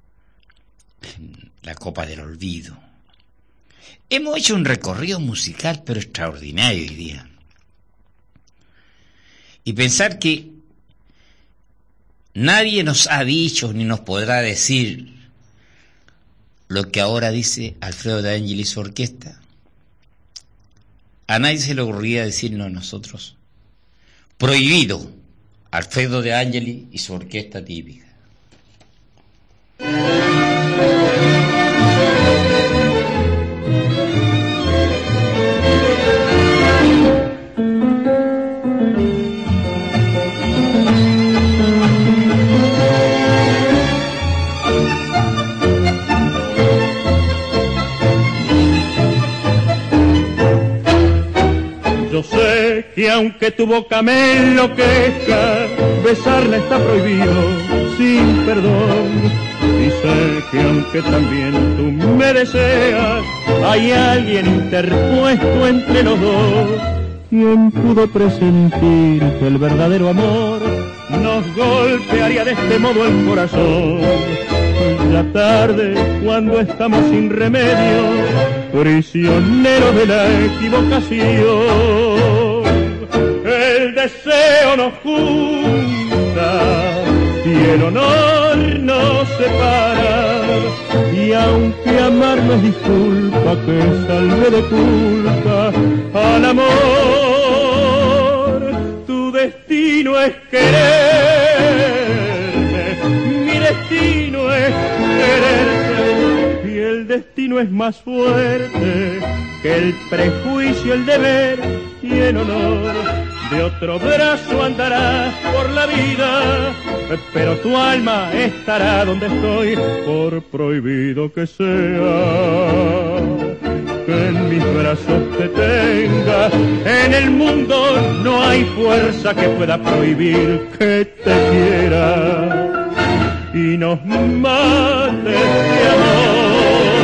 La Copa del Olvido. Hemos hecho un recorrido musical pero extraordinario hoy día. Y pensar que nadie nos ha dicho ni nos podrá decir lo que ahora dice Alfredo De Angeli y su orquesta. A nadie se le ocurría decirnos a nosotros. Prohibido, Alfredo De Angeli y su orquesta típica. Yo sé que aunque tu boca me enloquezca, besarla está prohibido sin perdón. Y sé que aunque también tú me deseas, hay alguien interpuesto entre los dos. ¿Quién pudo presentir que el verdadero amor nos golpearía de este modo el corazón? Ya tarde, cuando estamos sin remedio, prisioneros de la equivocación. El deseo nos junta y el honor nos separa, y aunque amarnos disculpa que salve de culpa al amor, tu destino es quererme, mi destino es quererte, y el destino es más fuerte que el prejuicio, el deber y el honor. De otro brazo andarás por la vida, pero tu alma estará donde estoy, por prohibido que sea. Que en mis brazos te tenga, en el mundo no hay fuerza que pueda prohibir que te quiera y nos mate de amor.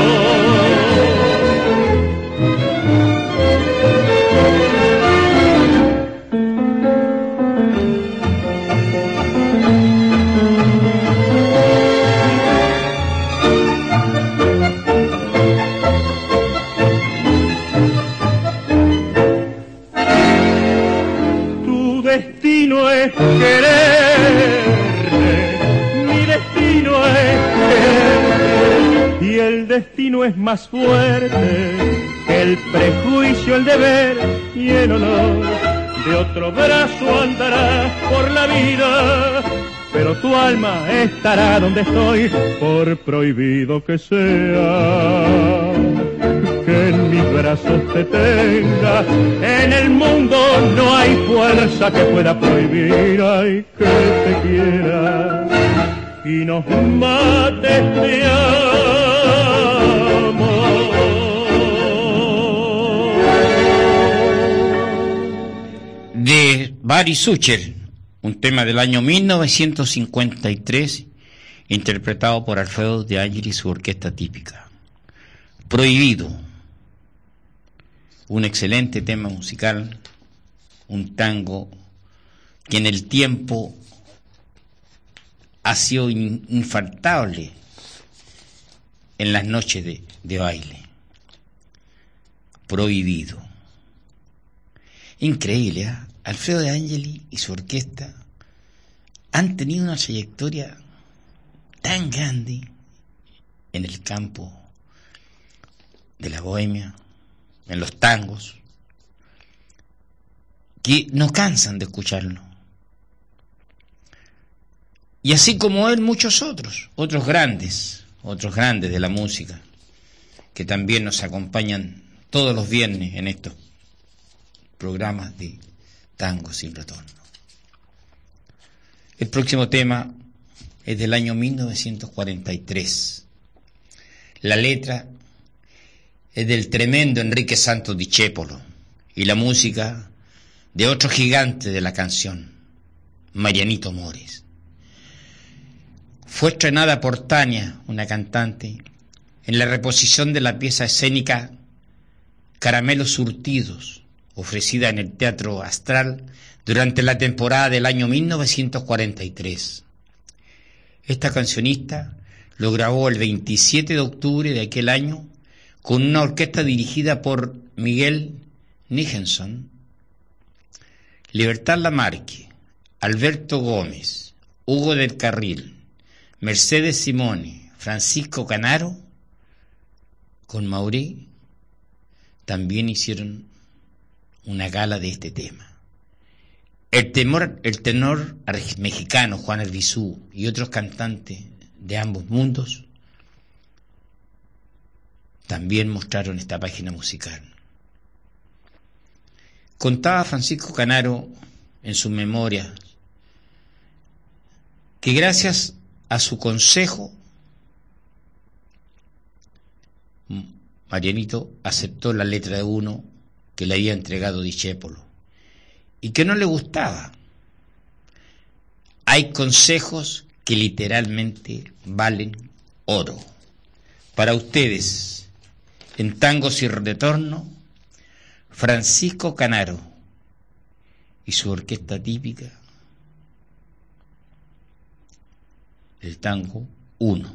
Es quererte, mi destino es quererte, y el destino es más fuerte que el prejuicio, el deber y el honor. De otro brazo andarás por la vida, pero tu alma estará donde estoy, por prohibido que sea. Que en mis brazos te tenga, en el mundo no hay fuerza que pueda prohibir, ay, que te quiera y nos mate de amor. De Barry Sucher, un tema del año mil novecientos cincuenta y tres, interpretado por Alfredo De Angeli y su orquesta típica. Prohibido. Un excelente tema musical, un tango que en el tiempo ha sido in, infaltable en las noches de, de baile. Prohibido. Increíble, ¿eh? Alfredo De Angeli y su orquesta han tenido una trayectoria tan grande en el campo de la bohemia, en los tangos, que no cansan de escucharlo. Y así como él, muchos otros, otros grandes, otros grandes de la música, que también nos acompañan todos los viernes en estos programas de Tango Sin Retorno. El próximo tema es del año mil novecientos cuarenta y tres. La letra es del tremendo Enrique Santos Discépolo y la música de otro gigante de la canción, Marianito Mores. Fue estrenada por Tania, una cantante, en la reposición de la pieza escénica Caramelos Surtidos, ofrecida en el Teatro Astral durante la temporada del año mil novecientos cuarenta y tres. Esta cancionista lo grabó el veintisiete de octubre de aquel año con una orquesta dirigida por Miguel Nichenson. Libertad Lamarque, Alberto Gómez, Hugo del Carril, Mercedes Simone, Francisco Canaro, con Maurí, también hicieron una gala de este tema. El, temor, el tenor mexicano Juan Arbizu y otros cantantes de ambos mundos también mostraron esta página musical. Contaba Francisco Canaro en sus memorias que gracias a su consejo Marianito aceptó la letra de uno que le había entregado Discépolo y que no le gustaba. Hay consejos que literalmente valen oro. Para ustedes, en Tango Sin Retorno, Francisco Canaro y su orquesta típica del tango uno.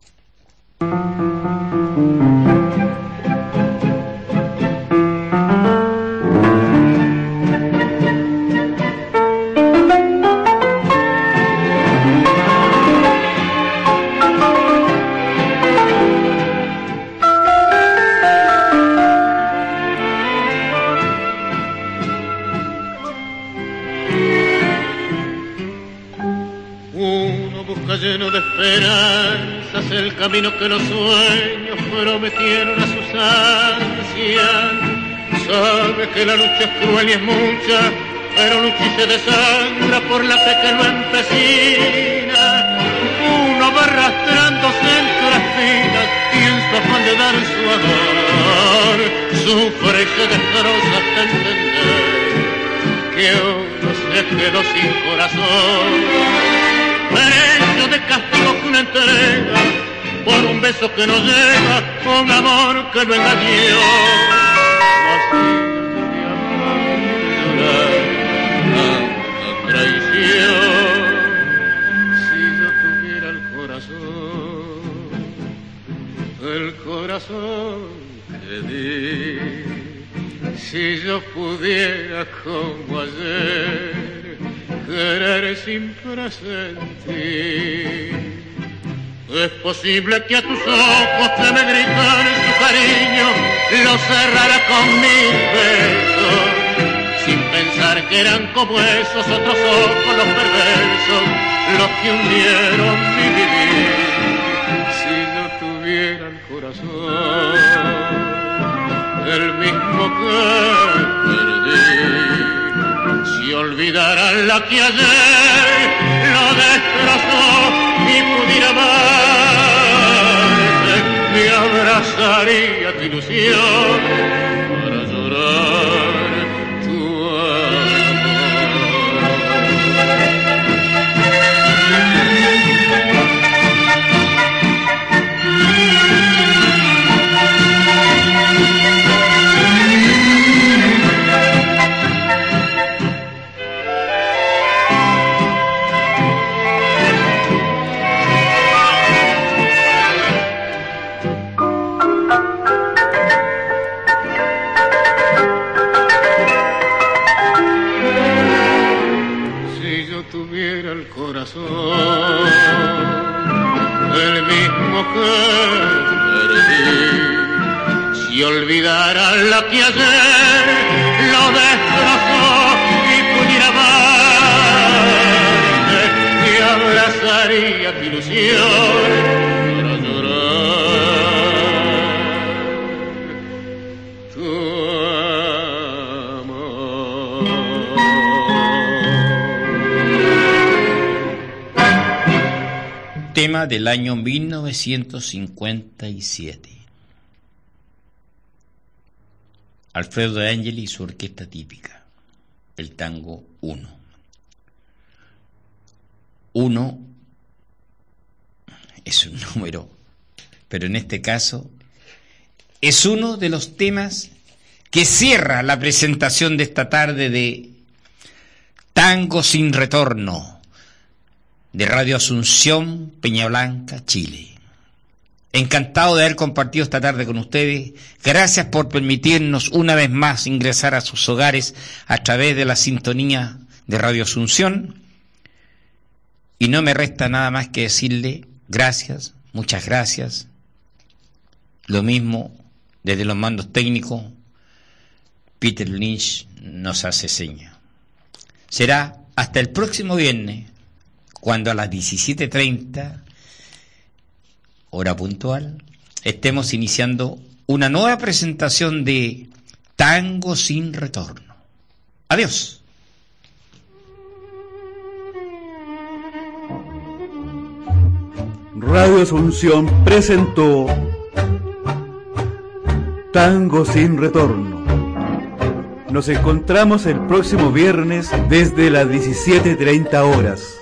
Lleno de esperanzas el camino que los sueños prometieron a sus ansias. Sabe que la lucha es cruel y es mucha, pero lucha y se desangra por la fe que lo empecina. Uno va arrastrándose entre las espinas y en su afán de dar su amor sufre y se destroza hasta entender que uno se quedó sin corazón. Precio de castigo que una entrega por un beso que no llega, un amor que lo engañó. Así de amor y llorar tanta traición. Si yo tuviera el corazón, el corazón que di, si yo pudiera como ayer querer sin presentir. Es posible que a tus ojos que me gritan su cariño lo cerrara con mil besos, sin pensar que eran como esos otros ojos los perversos, los que hundieron mi vivir. Si yo tuviera el corazón, el mismo que perdí, si olvidara la que ayer lo destrozó y pudiera amarte, me abrazaría tu ilusión para llorar tu el mismo que perdí, si olvidara la que ayer lo destrozó y pudiera amarte, me abrazaría tu ilusión para llorar tu amor. tema del año mil novecientos cincuenta y siete. Alfredo de Angeli y su orquesta típica, el tango uno. Uno es un número, pero en este caso es uno de los temas que cierra la presentación de esta tarde de Tango sin Retorno, de Radio Asunción, Peña Blanca, Chile. Encantado de haber compartido esta tarde con ustedes. Gracias por permitirnos una vez más ingresar a sus hogares a través de la sintonía de Radio Asunción. Y no me resta nada más que decirle gracias, muchas gracias. Lo mismo desde los mandos técnicos, Peter Lynch nos hace seña. Será hasta el próximo viernes, cuando a las diecisiete treinta, hora puntual, estemos iniciando una nueva presentación de Tango sin Retorno. Adiós. Radio Asunción presentó Tango sin Retorno. Nos encontramos el próximo viernes desde las diecisiete treinta horas.